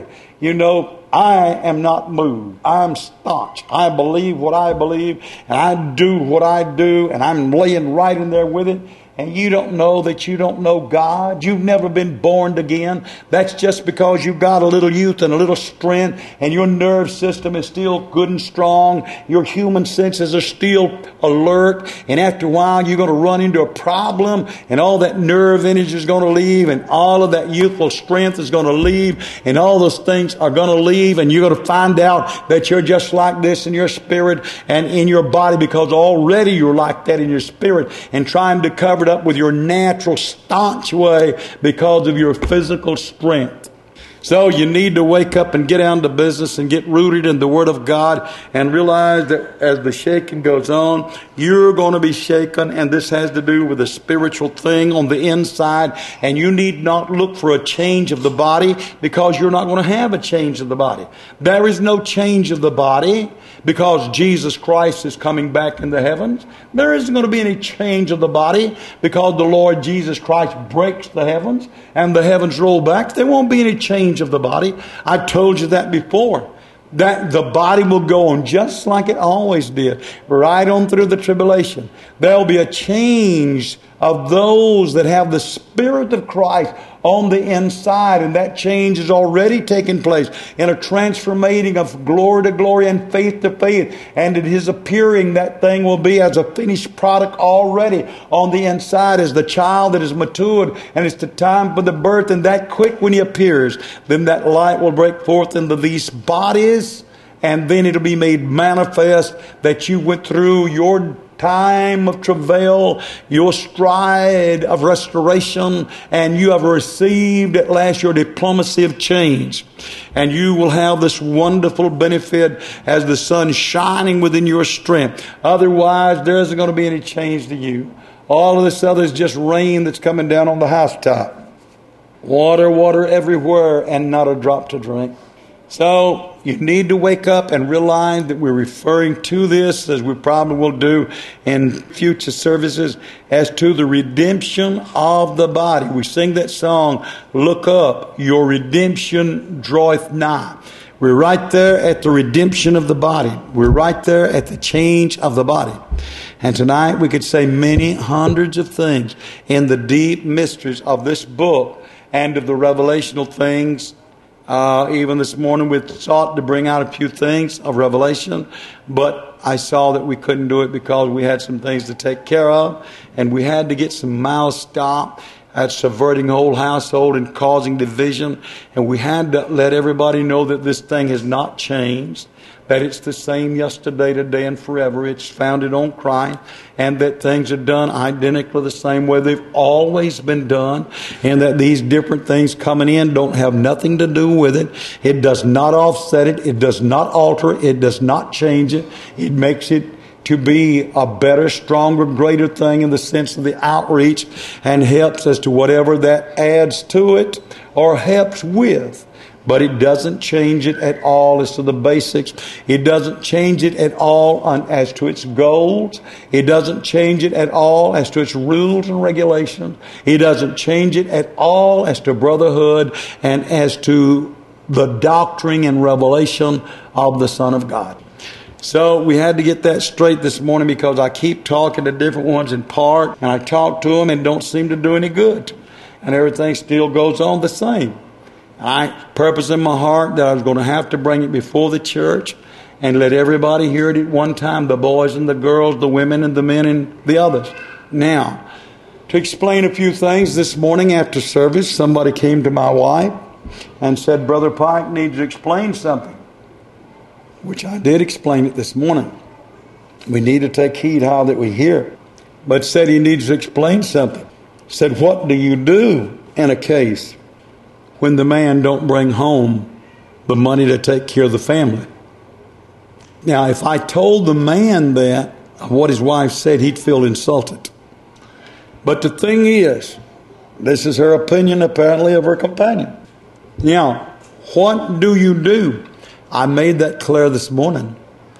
I am not moved. I'm staunch. I believe what I believe, and I do what I do, and I'm laying right in there with it. And you don't know that you don't know God. You've never been born again. That's just because you've got a little youth and a little strength, and your nerve system is still good and strong. Your human senses are still alert. And after a while, you're going to run into a problem, and all that nerve energy is going to leave, and all of that youthful strength is going to leave, and all those things are going to leave, and you're going to find out that you're just like this in your spirit and in your body, because already you're like that in your spirit, and trying to cover it up with your natural staunch way because of your physical strength. So you need to wake up and get down to business and get rooted in the Word of God and realize that as the shaking goes on, you're going to be shaken, and this has to do with a spiritual thing on the inside, and you need not look for a change of the body because you're not going to have a change of the body. There is no change of the body because Jesus Christ is coming back in the heavens. There isn't going to be any change of the body because the Lord Jesus Christ breaks the heavens and the heavens roll back. There won't be any change of the body. I've told you that before. That the body will go on just like it always did, right on through the tribulation. There'll be a change of those that have the Spirit of Christ on the inside, and that change is already taking place in a transformating of glory to glory and faith to faith. And at His appearing, that thing will be as a finished product already on the inside as the child that is matured, and it's the time for the birth. And that quick when He appears, then that light will break forth into these bodies, and then it'll be made manifest that you went through your time of travail, your stride of restoration, and you have received at last your diplomacy of change. And you will have this wonderful benefit as the sun shining within your strength. Otherwise, there isn't going to be any change to you. All of this other is just rain that's coming down on the housetop. Water everywhere, and not a drop to drink. So you need to wake up and realize that we're referring to this, as we probably will do in future services, as to the redemption of the body. We sing that song, "Look up, your redemption draweth nigh." We're right there at the redemption of the body. We're right there at the change of the body. And tonight we could say many hundreds of things in the deep mysteries of this book and of the revelational things. Even this morning we sought to bring out a few things of revelation, but I saw that we couldn't do it because we had some things to take care of, and we had to get some mouths stopped at subverting the whole household and causing division, and we had to let everybody know that this thing has not changed, that it's the same yesterday, today, and forever. It's founded on Christ, and that things are done identically the same way they've always been done, and that these different things coming in don't have nothing to do with it. It does not offset it. It does not alter it. It does not change it. It makes it to be a better, stronger, greater thing in the sense of the outreach, and helps as to whatever that adds to it or helps with. But it doesn't change it at all as to the basics. It doesn't change it at all as to its goals. It doesn't change it at all as to its rules and regulations. It doesn't change it at all as to brotherhood and as to the doctrine and revelation of the Son of God. So we had to get that straight this morning because I keep talking to different ones in park, and I talk to them and don't seem to do any good. And everything still goes on the same. I purpose in my heart that I was going to have to bring it before the church and let everybody hear it at one time, the boys and the girls, the women and the men and the others. Now, to explain a few things, this morning after service, somebody came to my wife and said, Brother Pike needs to explain something, which I did explain it this morning. We need to take heed how that we hear. But said he needs to explain something. Said, what do you do in a case when the man don't bring home the money to take care of the family? Now, if I told the man that, what his wife said, he'd feel insulted. But the thing is, this is her opinion apparently of her companion. Now, what do you do? I made that clear this morning.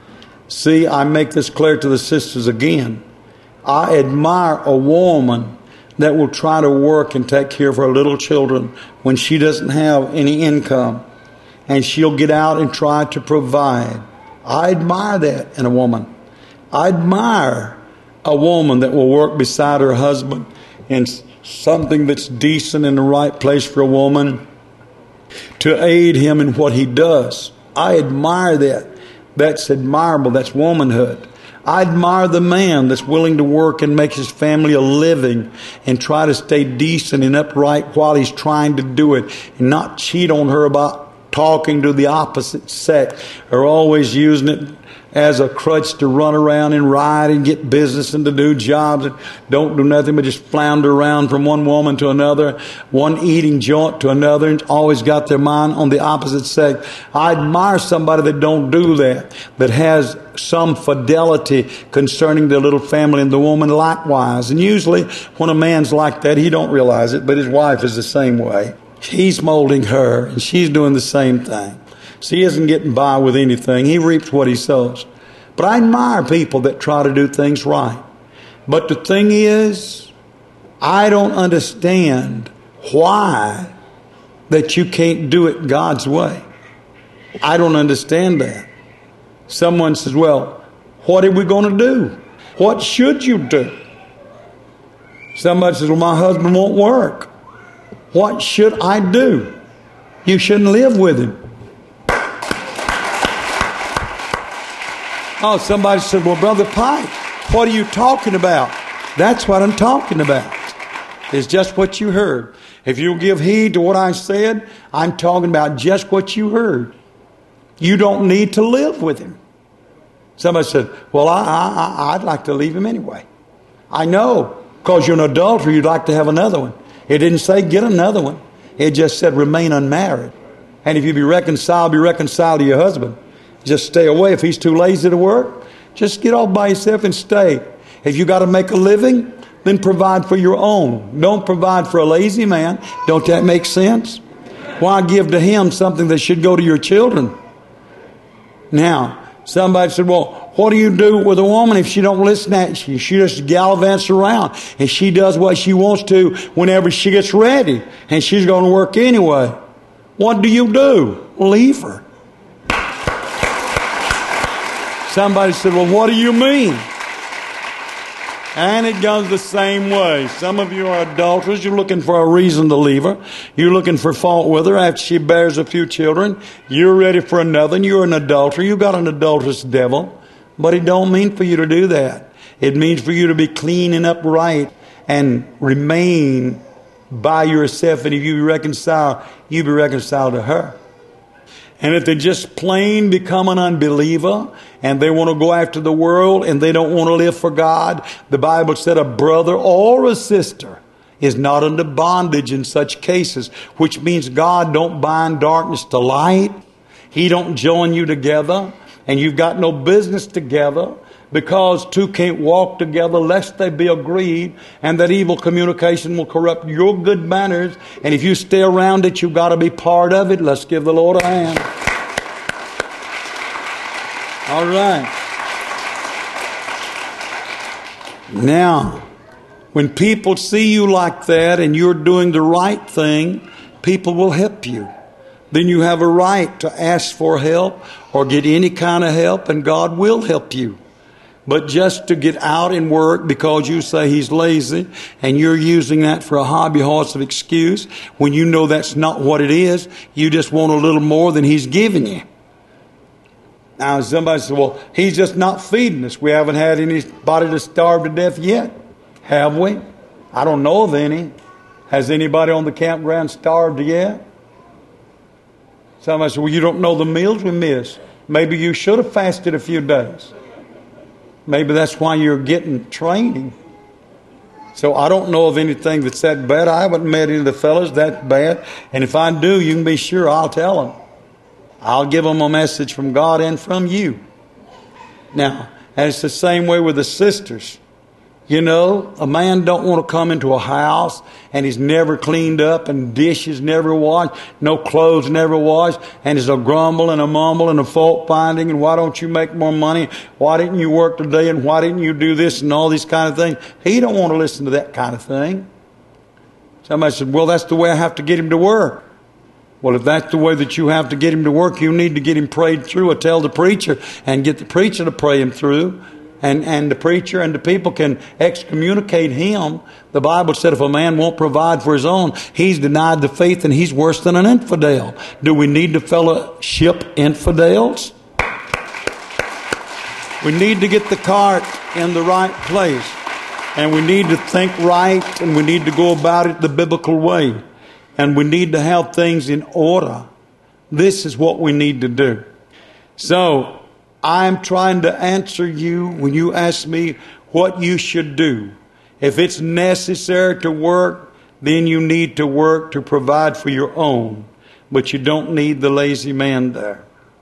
See, I make this clear to the sisters again. I admire a woman that will try to work and take care of her little children when she doesn't have any income. And she'll get out and try to provide. I admire that in a woman. I admire a woman that will work beside her husband in something that's decent in the right place for a woman to aid him in what he does. I admire that. That's admirable. That's womanhood. I admire the man that's willing to work and make his family a living and try to stay decent and upright while he's trying to do it and not cheat on her about talking to the opposite sex or always using it as a crutch to run around and ride and get business and to do jobs and don't do nothing but just flounder around from one woman to another, one eating joint to another, and always got their mind on the opposite sex. I admire somebody that don't do that, that has some fidelity concerning their little family, and the woman likewise. And usually when a man's like that, he don't realize it, but his wife is the same way. He's molding her, and she's doing the same thing. So he isn't getting by with anything. He reaps what he sows. But I admire people that try to do things right. But the thing is, I don't understand why that you can't do it God's way. I don't understand that. Someone says, well, what are we going to do? What should you do? Somebody says, well, my husband won't work. What should I do? You shouldn't live with him. Oh, somebody said, well, Brother Pike, what are you talking about? That's what I'm talking about. It's just what you heard. If you'll give heed to what I said, I'm talking about just what you heard. You don't need to live with him. Somebody said, well, I'd like to leave him anyway. I know, because you're an adulterer, you'd like to have another one. It didn't say get another one. It just said remain unmarried. And if you be reconciled to your husband. Just stay away. If he's too lazy to work, just get off by yourself and stay. If you got to make a living, then provide for your own. Don't provide for a lazy man. Don't that make sense? Why give to him something that should go to your children? Now, somebody said, well, what do you do with a woman if she don't listen at you? She just gallivants around and she does what she wants to whenever she gets ready, and she's going to work anyway. What do you do? Leave her. Somebody said, well, what do you mean? And it goes the same way. Some of you are adulterers. You're looking for a reason to leave her. You're looking for fault with her after she bears a few children. You're ready for another, and you're an adulterer. You got an adulterous devil. But it don't mean for you to do that. It means for you to be clean and upright and remain by yourself. And if you be reconciled to her. And if they just plain become an unbeliever and they want to go after the world and they don't want to live for God, the Bible said a brother or a sister is not under bondage in such cases, which means God don't bind darkness to light. He don't join you together, and you've got no business together, because two can't walk together lest they be agreed, and that evil communication will corrupt your good manners. And if you stay around it, you've got to be part of it. Let's give the Lord a hand. All right. Now, when people see you like that and you're doing the right thing, people will help you. then you have a right to ask for help or get any kind of help, and God will help you. But just to get out and work because you say he's lazy and you're using that for a hobby horse of excuse when you know that's not what it is, you just want a little more than he's giving you. Now somebody says, well, he's just not feeding us. We haven't had anybody to starve to death yet. Have we? I don't know of any. Has anybody on the campground starved yet? Somebody said, well, you don't know the meals we miss. Maybe you should have fasted a few days. Maybe that's why you're getting training. So I don't know of anything that's that bad. I haven't met any of the fellas that bad. And if I do, you can be sure I'll tell them. I'll give them a message from God and from you. Now, and it's the same way with the sisters. You know, a man don't want to come into a house and he's never cleaned up and dishes never washed, no clothes never washed, and there's a grumble and a mumble and a fault finding, and why don't you make more money? Why didn't you work today? And why didn't you do this and all these kind of things? He don't want to listen to that kind of thing. Somebody said, well, that's the way I have to get him to work. Well, if that's the way that you have to get him to work, you need to get him prayed through or tell the preacher and get the preacher to pray him through. And the preacher and the people can excommunicate him. The Bible said if a man won't provide for his own, he's denied the faith and he's worse than an infidel. Do we need to fellowship infidels? We need to get the cart in the right place. And we need to think right, and we need to go about it the biblical way. And we need to have things in order. This is what we need to do. So, I'm trying to answer you when you ask me what you should do. If it's necessary to work, then you need to work to provide for your own. But you don't need the lazy man there.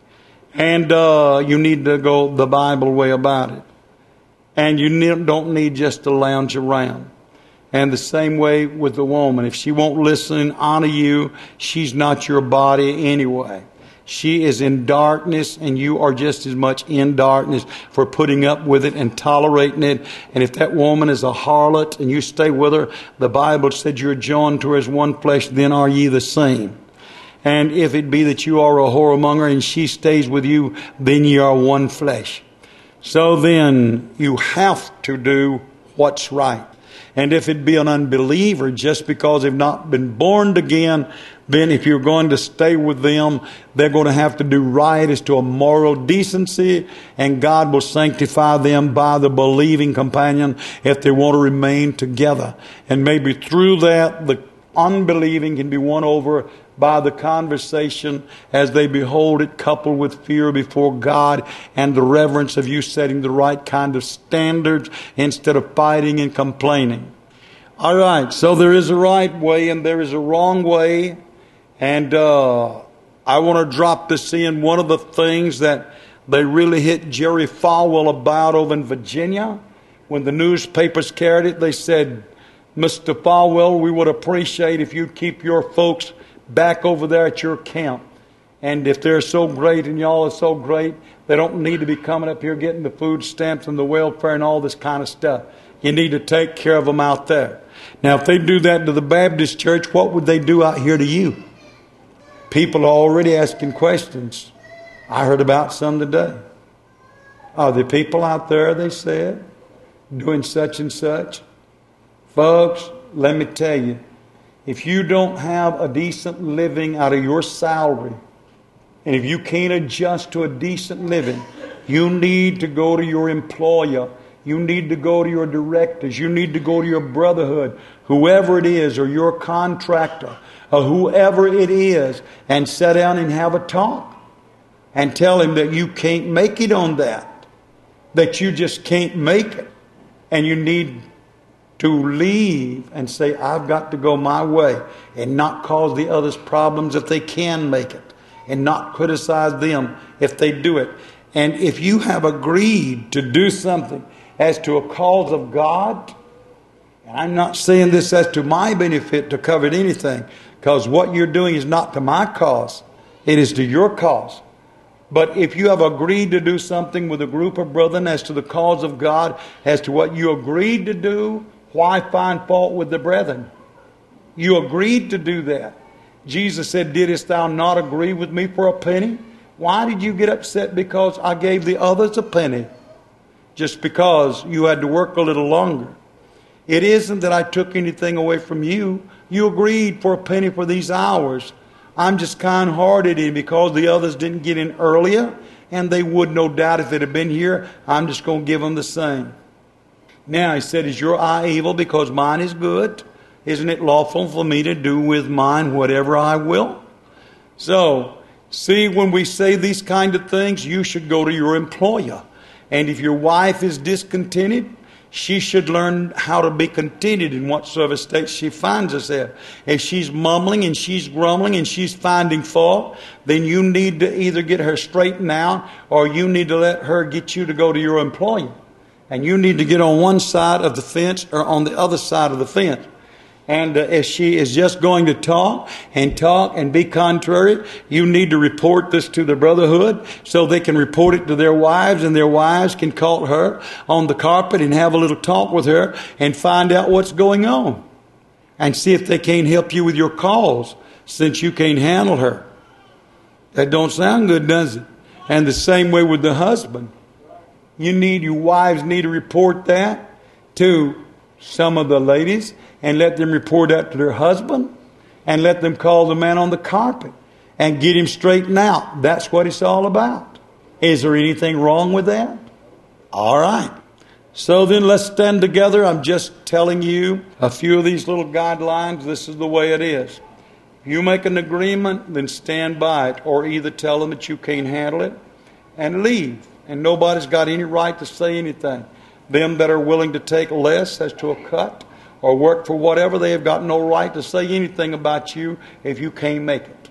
And you need to go the Bible way about it. And you don't need just to lounge around. And the same way with the woman. If she won't listen and honor you, she's not your body anyway. She is in darkness, and you are just as much in darkness for putting up with it and tolerating it. And if that woman is a harlot and you stay with her, the Bible said you're joined to her as one flesh, then are ye the same. And if it be that you are a whoremonger and she stays with you, then ye are one flesh. So then you have to do what's right. And if it be an unbeliever, just because they've not been born again, then if you're going to stay with them, they're going to have to do right as to a moral decency, and God will sanctify them by the believing companion if they want to remain together. And maybe through that, the unbelieving can be won over by the conversation as they behold it, coupled with fear before God and the reverence of you setting the right kind of standards instead of fighting and complaining. All right, so there is a right way and there is a wrong way. And I want to drop this in. One of the things that they really hit Jerry Falwell about over in Virginia, when the newspapers carried it, they said, Mr. Falwell, we would appreciate if you'd keep your folks back over there at your camp. And if they're so great and y'all are so great, they don't need to be coming up here getting the food stamps and the welfare and all this kind of stuff. You need to take care of them out there. Now, if they do that to the Baptist church, what would they do out here to you? People are already asking questions. I heard about some today. Are there people out there, they said, doing such and such? Folks, let me tell you, if you don't have a decent living out of your salary, and if you can't adjust to a decent living, you need to go to your employer. You need to go to your directors. You need to go to your brotherhood, whoever it is, or your contractor, or whoever it is, and sit down and have a talk. And tell him that you can't make it on that. That you just can't make it. And you need to leave and say, I've got to go my way, and not cause the others problems if they can make it, and not criticize them if they do it. And if you have agreed to do something as to a cause of God, and I'm not saying this as to my benefit to cover anything, because what you're doing is not to my cause, it is to your cause. But if you have agreed to do something with a group of brethren as to the cause of God, as to what you agreed to do, why find fault with the brethren? You agreed to do that. Jesus said, didst thou not agree with me for a penny? Why did you get upset because I gave the others a penny? Just because you had to work a little longer. It isn't that I took anything away from you. You agreed for a penny for these hours. I'm just kind-hearted, and because the others didn't get in earlier, and they would no doubt if they'd have been here, I'm just going to give them the same. Now, he said, is your eye evil because mine is good? Isn't it lawful for me to do with mine whatever I will? So, see, when we say these kind of things, you should go to your employer. And if your wife is discontented, she should learn how to be contented in whatsoever state she finds herself. If she's mumbling and she's grumbling and she's finding fault, then you need to either get her straightened out or you need to let her get you to go to your employer. And you need to get on one side of the fence or on the other side of the fence. And if she is just going to talk and be contrary, you need to report this to the brotherhood so they can report it to their wives, and their wives can call her on the carpet and have a little talk with her and find out what's going on and see if they can't help you with your cause since you can't handle her. That don't sound good, does it? And the same way with the husband. Your wives need to report that to some of the ladies and let them report that to their husband and let them call the man on the carpet and get him straightened out. That's what it's all about. Is there anything wrong with that? All right. So then let's stand together. I'm just telling you a few of these little guidelines. This is the way it is. If you make an agreement, then stand by it, or either tell them that you can't handle it and leave. And nobody's got any right to say anything. Them that are willing to take less as to a cut or work for whatever, they have got no right to say anything about you if you can't make it.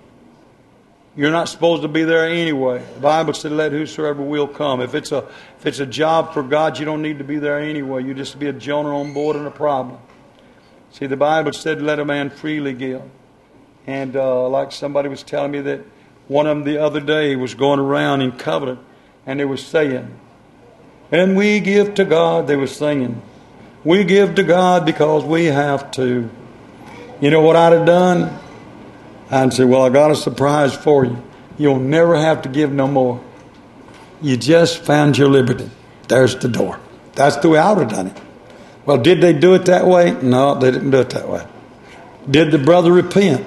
You're not supposed to be there anyway. The Bible said, let whosoever will come. If it's a job for God, you don't need to be there anyway. You just be a Jonah on board and a problem. See, the Bible said, let a man freely give. And like somebody was telling me that one of them the other day was going around in Covenant, and they were saying, and we give to God, they were singing, we give to God because we have to. You know what I'd have done? I'd say, well, I got a surprise for you. You'll never have to give no more. You just found your liberty. There's the door. That's the way I would have done it. Well, did they do it that way? No, they didn't do it that way. Did the brother repent?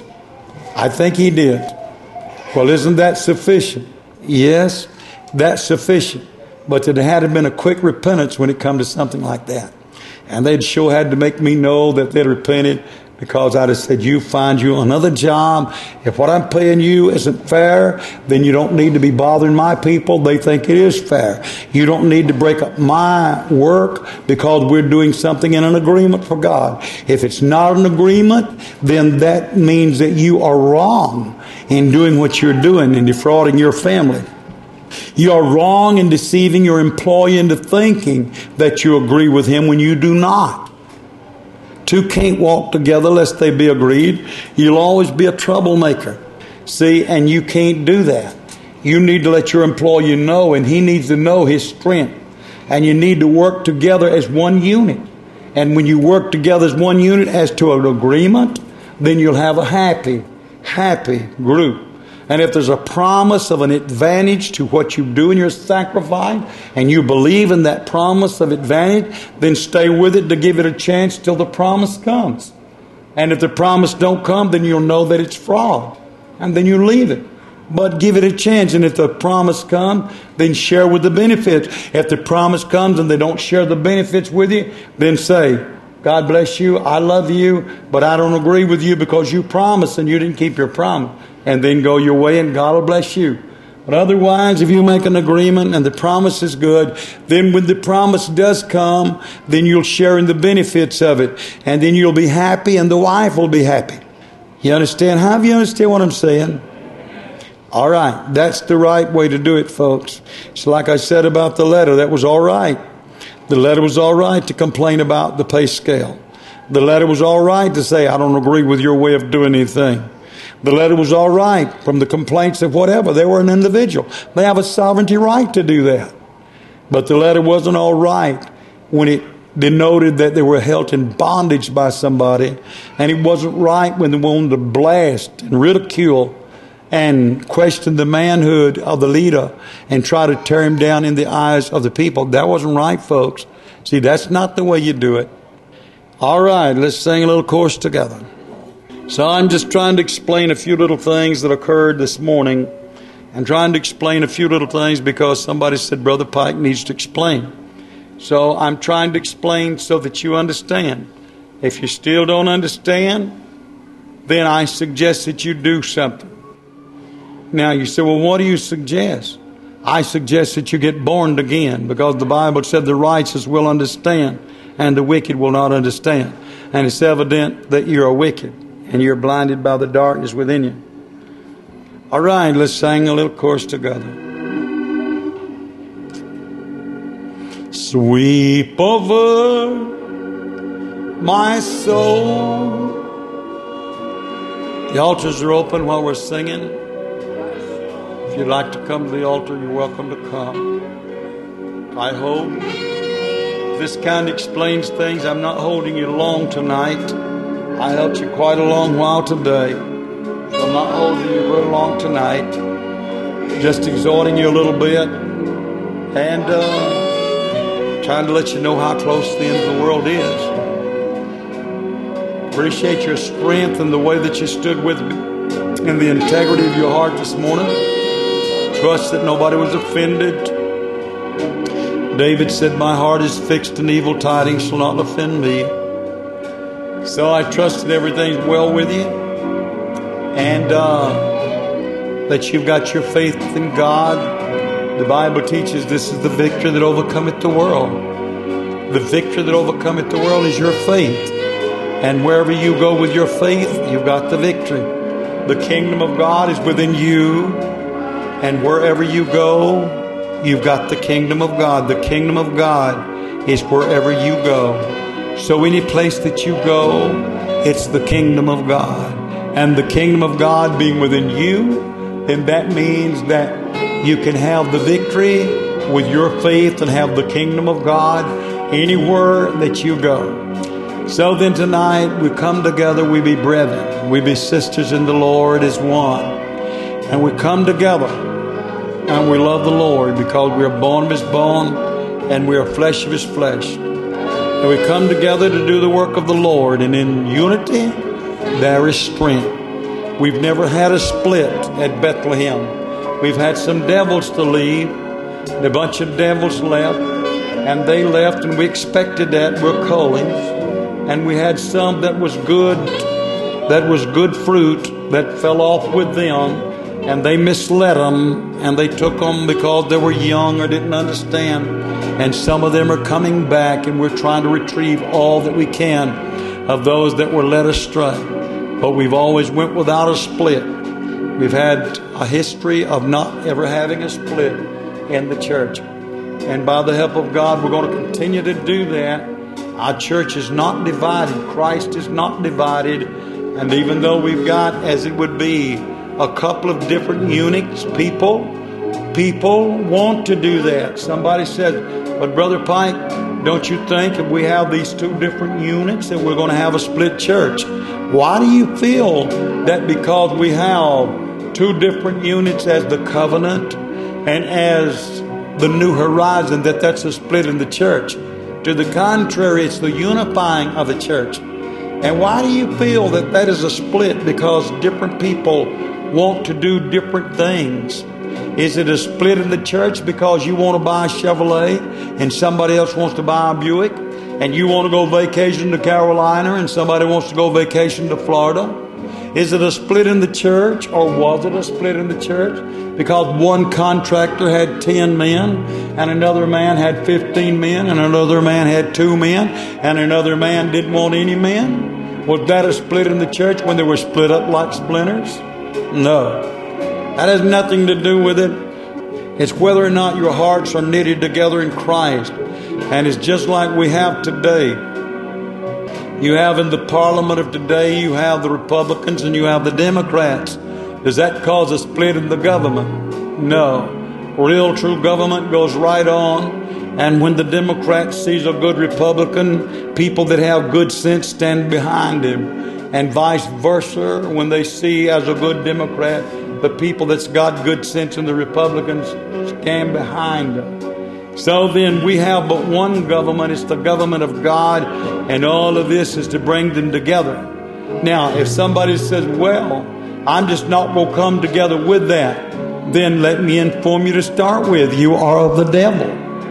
I think he did. Well, isn't that sufficient? Yes, that's sufficient. But there had to have been a quick repentance when it come to something like that. And they'd sure had to make me know that they'd repented, because I'd have said, you find you another job. If what I'm paying you isn't fair, then you don't need to be bothering my people. They think it is fair. You don't need to break up my work because we're doing something in an agreement for God. If it's not an agreement, then that means that you are wrong in doing what you're doing and defrauding your family. You are wrong in deceiving your employee into thinking that you agree with him when you do not. Two can't walk together lest they be agreed. You'll always be a troublemaker. See, and you can't do that. You need to let your employee know, and he needs to know his strength. And you need to work together as one unit. And when you work together as one unit as to an agreement, then you'll have a happy group. And if there's a promise of an advantage to what you do in your sacrifice, and you believe in that promise of advantage, then stay with it to give it a chance till the promise comes. And if the promise don't come, then you'll know that it's fraud. And then you leave it. But give it a chance. And if the promise comes, then share with the benefits. If the promise comes and they don't share the benefits with you, then say, God bless you, I love you, but I don't agree with you because you promised and you didn't keep your promise. And then go your way and God will bless you. But otherwise, if you make an agreement and the promise is good, then when the promise does come, then you'll share in the benefits of it. And then you'll be happy and the wife will be happy. You understand? How do you understand what I'm saying? All right. That's the right way to do it, folks. It's like I said about the letter. That was all right. The letter was all right to complain about the pay scale. The letter was all right to say, I don't agree with your way of doing anything. The letter was all right from the complaints of whatever. They were an individual. They have a sovereignty right to do that. But the letter wasn't all right when it denoted that they were held in bondage by somebody, and it wasn't right when they wanted to blast and ridicule and question the manhood of the leader and try to tear him down in the eyes of the people. That wasn't right, folks. See, that's not the way you do it. All right, let's sing a little chorus together. So I'm just trying to explain a few little things that occurred this morning. I'm trying to explain a few little things because somebody said Brother Pike needs to explain. So I'm trying to explain so that you understand. If you still don't understand, then I suggest that you do something. Now you say, well, what do you suggest? I suggest that you get born again, because the Bible said the righteous will understand and the wicked will not understand. And it's evident that you are wicked and you're blinded by the darkness within you. All right, let's sing a little chorus together. Sweep over my soul. The altars are open while we're singing. If you'd like to come to the altar, you're welcome to come. I hope this kind of explains things. I'm not holding you long tonight. I held you quite a long while today. So I'm not holding you very long tonight. Just exhorting you a little bit and trying to let you know how close the end of the world is. Appreciate your strength and the way that you stood with me and the integrity of your heart this morning. Trust that nobody was offended. David said, my heart is fixed and evil tidings shall not offend me. So I trust that everything's well with you, and that you've got your faith in God. The Bible teaches this is the victory that overcometh the world. The victory that overcometh the world is your faith. And wherever you go with your faith, you've got the victory. The kingdom of God is within you, and wherever you go, you've got the kingdom of God. The kingdom of God is wherever you go. So any place that you go, it's the kingdom of God. And the kingdom of God being within you, then that means that you can have the victory with your faith and have the kingdom of God anywhere that you go. So then tonight we come together, we be brethren, we be sisters in the Lord as one. And we come together and we love the Lord because we are bone of His bone and we are flesh of His flesh. And we come together to do the work of the Lord. And in unity, there is strength. We've never had a split at Bethlehem. We've had some devils to leave. And a bunch of devils left. And they left, and we expected that. We're cullings. And we had some that was good fruit that fell off with them. And they misled them, and they took them because they were young or didn't understand. And some of them are coming back, and we're trying to retrieve all that we can of those that were led astray. But we've always went without a split. We've had a history of not ever having a split in the church. And by the help of God, we're going to continue to do that. Our church is not divided. Christ is not divided. And even though we've got, as it would be, a couple of different units, people want to do that. Somebody said, but Brother Pike, don't you think if we have these two different units that we're going to have a split church? Why do you feel that because we have two different units as the covenant and as the new horizon, that's a split in the church? To the contrary, it's the unifying of the church. And why do you feel that is a split? Because different people want to do different things. Is it a split in the church because you want to buy a Chevrolet and somebody else wants to buy a Buick? And you want to go vacation to Carolina and somebody wants to go vacation to Florida? Is it a split in the church, or was it a split in the church because one contractor had 10 men and another man had 15 men and another man had 2 men and another man didn't want any men? Was that a split in the church when they were split up like splinters? No. That has nothing to do with it. It's whether or not your hearts are knitted together in Christ. And it's just like we have today. You have in the parliament of today, you have the Republicans and you have the Democrats. Does that cause a split in the government? No. Real true government goes right on. And when the Democrat sees a good Republican, people that have good sense stand behind him. And vice versa, when they see as a good Democrat, the people that's got good sense and the Republicans stand behind them. So then we have but one government. It's the government of God. And all of this is to bring them together. Now, if somebody says, well, I'm just not going to come together with that, then let me inform you to start with, you are of the devil.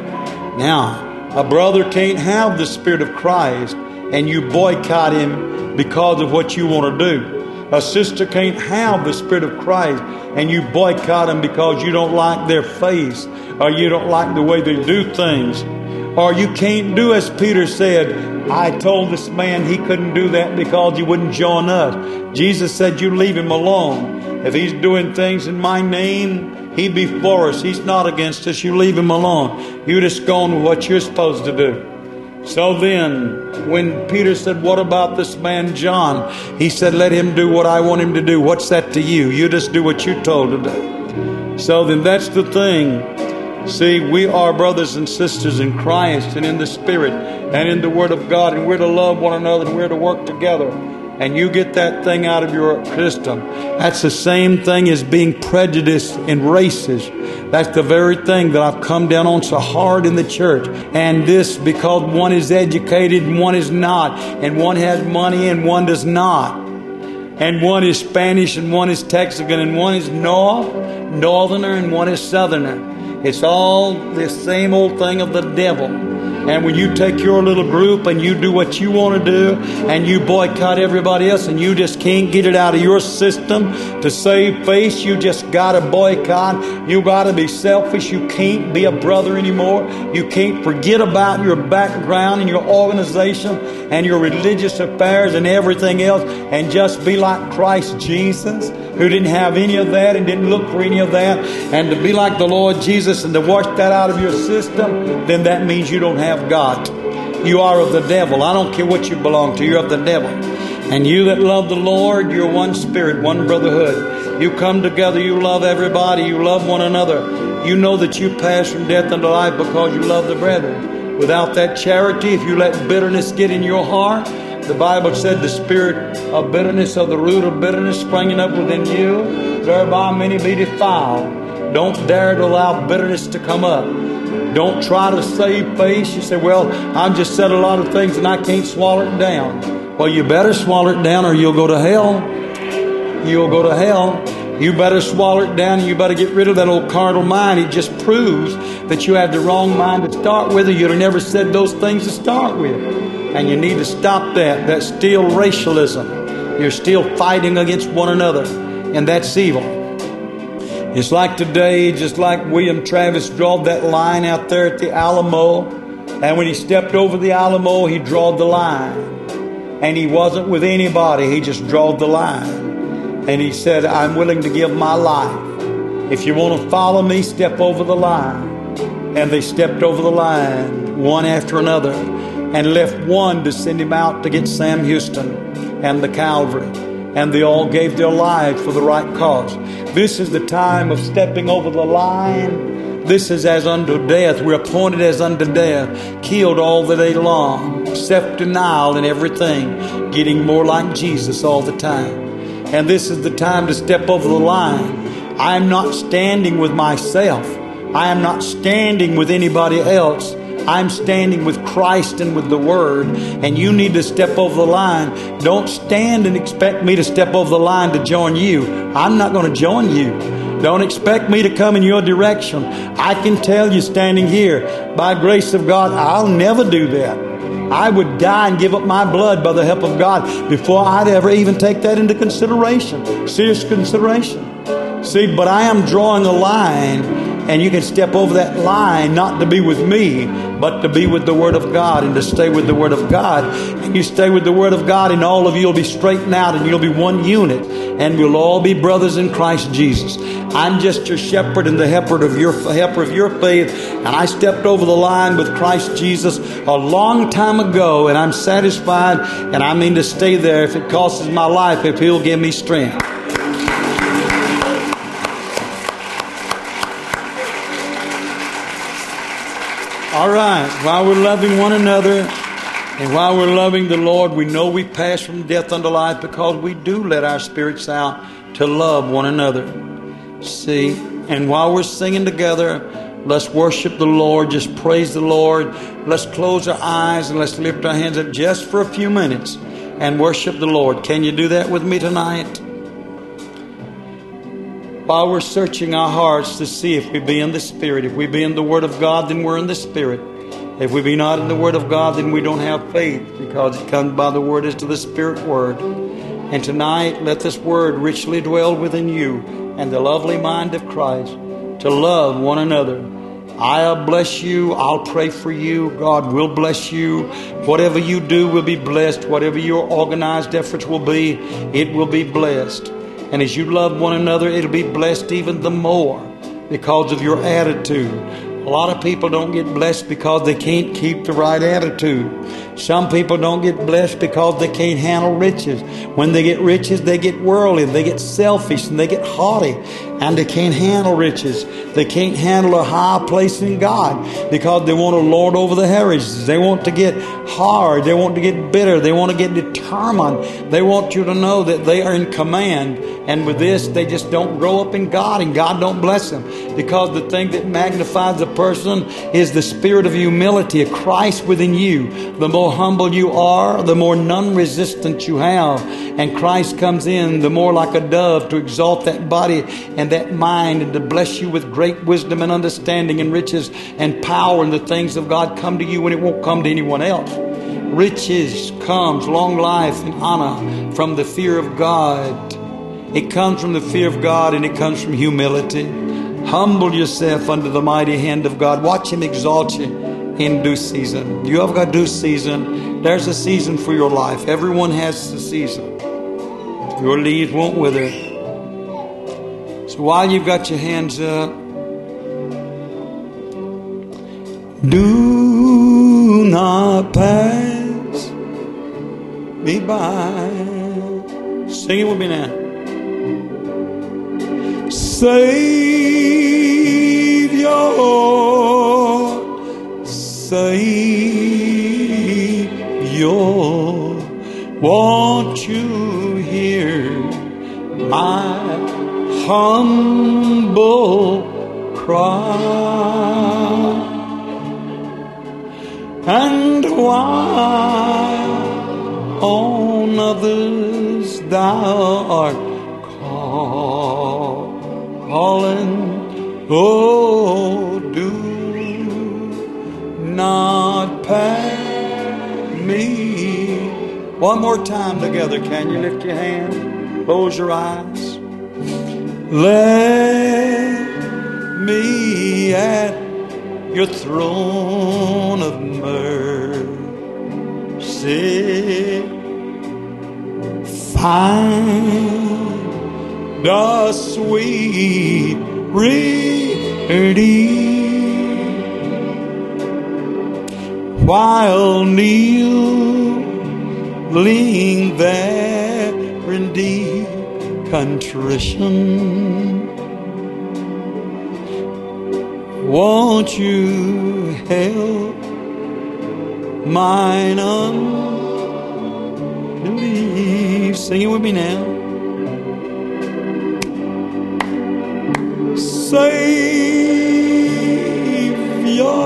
Now, a brother can't have the Spirit of Christ and you boycott him because of what you want to do. A sister can't have the Spirit of Christ and you boycott them because you don't like their face or you don't like the way they do things. Or you can't do as Peter said, I told this man he couldn't do that because he wouldn't join us. Jesus said, you leave him alone. If he's doing things in my name, he'd be for us. He's not against us. You leave him alone. You just go on with what you're supposed to do. So then, when Peter said, what about this man John? He said, let him do what I want him to do. What's that to you? You just do what you're told to do. So then that's the thing. See, we are brothers and sisters in Christ and in the Spirit and in the Word of God, and we're to love one another and we're to work together. And you get that thing out of your system. That's the same thing as being prejudiced in races. That's the very thing that I've come down on so hard in the church. And this because one is educated and one is not. And one has money and one does not. And one is Spanish and one is Texican and one is northerner and one is southerner. It's all the same old thing of the devil. And when you take your little group and you do what you want to do and you boycott everybody else and you just can't get it out of your system to save face, you just got to boycott. You got to be selfish. You can't be a brother anymore. You can't forget about your background and your organization and your religious affairs and everything else and just be like Christ Jesus, who didn't have any of that and didn't look for any of that, and to be like the Lord Jesus and to wash that out of your system, then that means you don't have God. You are of the devil. I don't care what you belong to. You're of the devil. And you that love the Lord, you're one spirit, one brotherhood. You come together. You love everybody. You love one another. You know that you pass from death unto life because you love the brethren. Without that charity, if you let bitterness get in your heart, the Bible said the spirit of bitterness, of the root of bitterness springing up within you, thereby many be defiled. Don't dare to allow bitterness to come up. Don't try to save face. You say, well, I've just said a lot of things and I can't swallow it down. Well, you better swallow it down or you'll go to hell. You'll go to hell. You better swallow it down and you better get rid of that old carnal mind. It just proves that you have the wrong mind to start with, or you'd have never said those things to start with. And you need to stop that. That's still racialism. You're still fighting against one another, and that's evil. It's like today, just like William Travis drawed that line out there at the Alamo. And when he stepped over the Alamo, he drawed the line. And he wasn't with anybody. He just drawed the line. And he said, I'm willing to give my life. If you want to follow me, step over the line. And they stepped over the line, one after another, and left one to send him out to get Sam Houston and the Calvary. And they all gave their lives for the right cause. This is the time of stepping over the line. This is as unto death. We're appointed as unto death. Killed all the day long. Self-denial and everything. Getting more like Jesus all the time. And this is the time to step over the line. I am not standing with myself. I am not standing with anybody else. I'm standing with Christ and with the Word, and you need to step over the line. Don't stand and expect me to step over the line to join you. I'm not going to join you. Don't expect me to come in your direction. I can tell you standing here, by grace of God, I'll never do that. I would die and give up my blood by the help of God before I'd ever even take that into consideration, serious consideration. See, but I am drawing a line. And you can step over that line, not to be with me, but to be with the Word of God and to stay with the Word of God. And you stay with the Word of God, and all of you will be straightened out, and you'll be one unit, and we'll all be brothers in Christ Jesus. I'm just your shepherd and the helper of your faith, and I stepped over the line with Christ Jesus a long time ago, and I'm satisfied, and I mean to stay there if it costs my life, if He'll give me strength. All right. While we're loving one another and while we're loving the Lord, we know we pass from death unto life because we do let our spirits out to love one another. See? And while we're singing together, let's worship the Lord. Just praise the Lord. Let's close our eyes and let's lift our hands up just for a few minutes and worship the Lord. Can you do that with me tonight? While we're searching our hearts to see if we be in the Spirit. If we be in the Word of God, then we're in the Spirit. If we be not in the Word of God, then we don't have faith, because it comes by the Word as to the Spirit Word. And tonight, let this Word richly dwell within you and the lovely mind of Christ to love one another. I'll bless you. I'll pray for you. God will bless you. Whatever you do will be blessed. Whatever your organized efforts will be, it will be blessed. And as you love one another, it'll be blessed even the more because of your attitude. A lot of people don't get blessed because they can't keep the right attitude. Some people don't get blessed because they can't handle riches. When they get riches, they get worldly, they get selfish, and they get haughty, and they can't handle riches. They can't handle a high place in God because they want to lord over the heritage. They want to get hard. They want to get bitter. They want to get determined. They want you to know that they are in command. And with this, they just don't grow up in God, and God don't bless them, because the thing that magnifies a person is the spirit of humility of Christ within you. The more humble you are, the more non-resistant you have. And Christ comes in the more like a dove to exalt that body and that mind, and to bless you with great wisdom and understanding and riches and power, and the things of God come to you when it won't come to anyone else. Riches comes, long life and honor, from the fear of God. It comes from the fear of God, and it comes from humility. Humble yourself under the mighty hand of God. Watch Him exalt you in due season. You have got due season. There's a season for your life. Everyone has a season. Your leaves won't wither. So while you've got your hands up, do not pass me by. Sing it with me now. Savior, Savior, won't you hear my humble cry? And while on others thou art calling, oh, do not pass me. One more time together. Can you lift your hand? Close your eyes. Let me at your throne of mercy find a sweet relief, while kneeling there in deep contrition. Won't you help mine unbelief? Sing it with me now. Savior,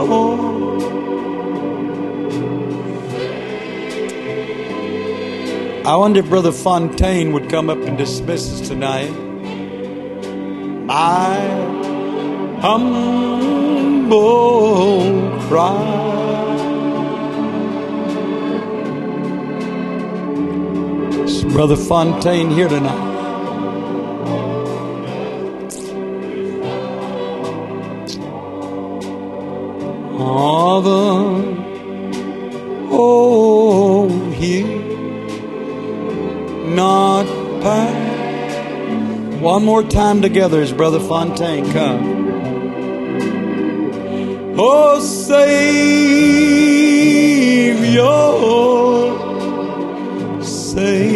I wonder if Brother Fontaine would come up and dismiss us tonight. My humble cry. Is Brother Fontaine here tonight? Father, oh, here not pass. One more time together as Brother Fontaine comes. Oh, Savior,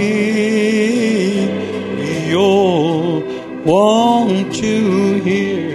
Savior, won't you hear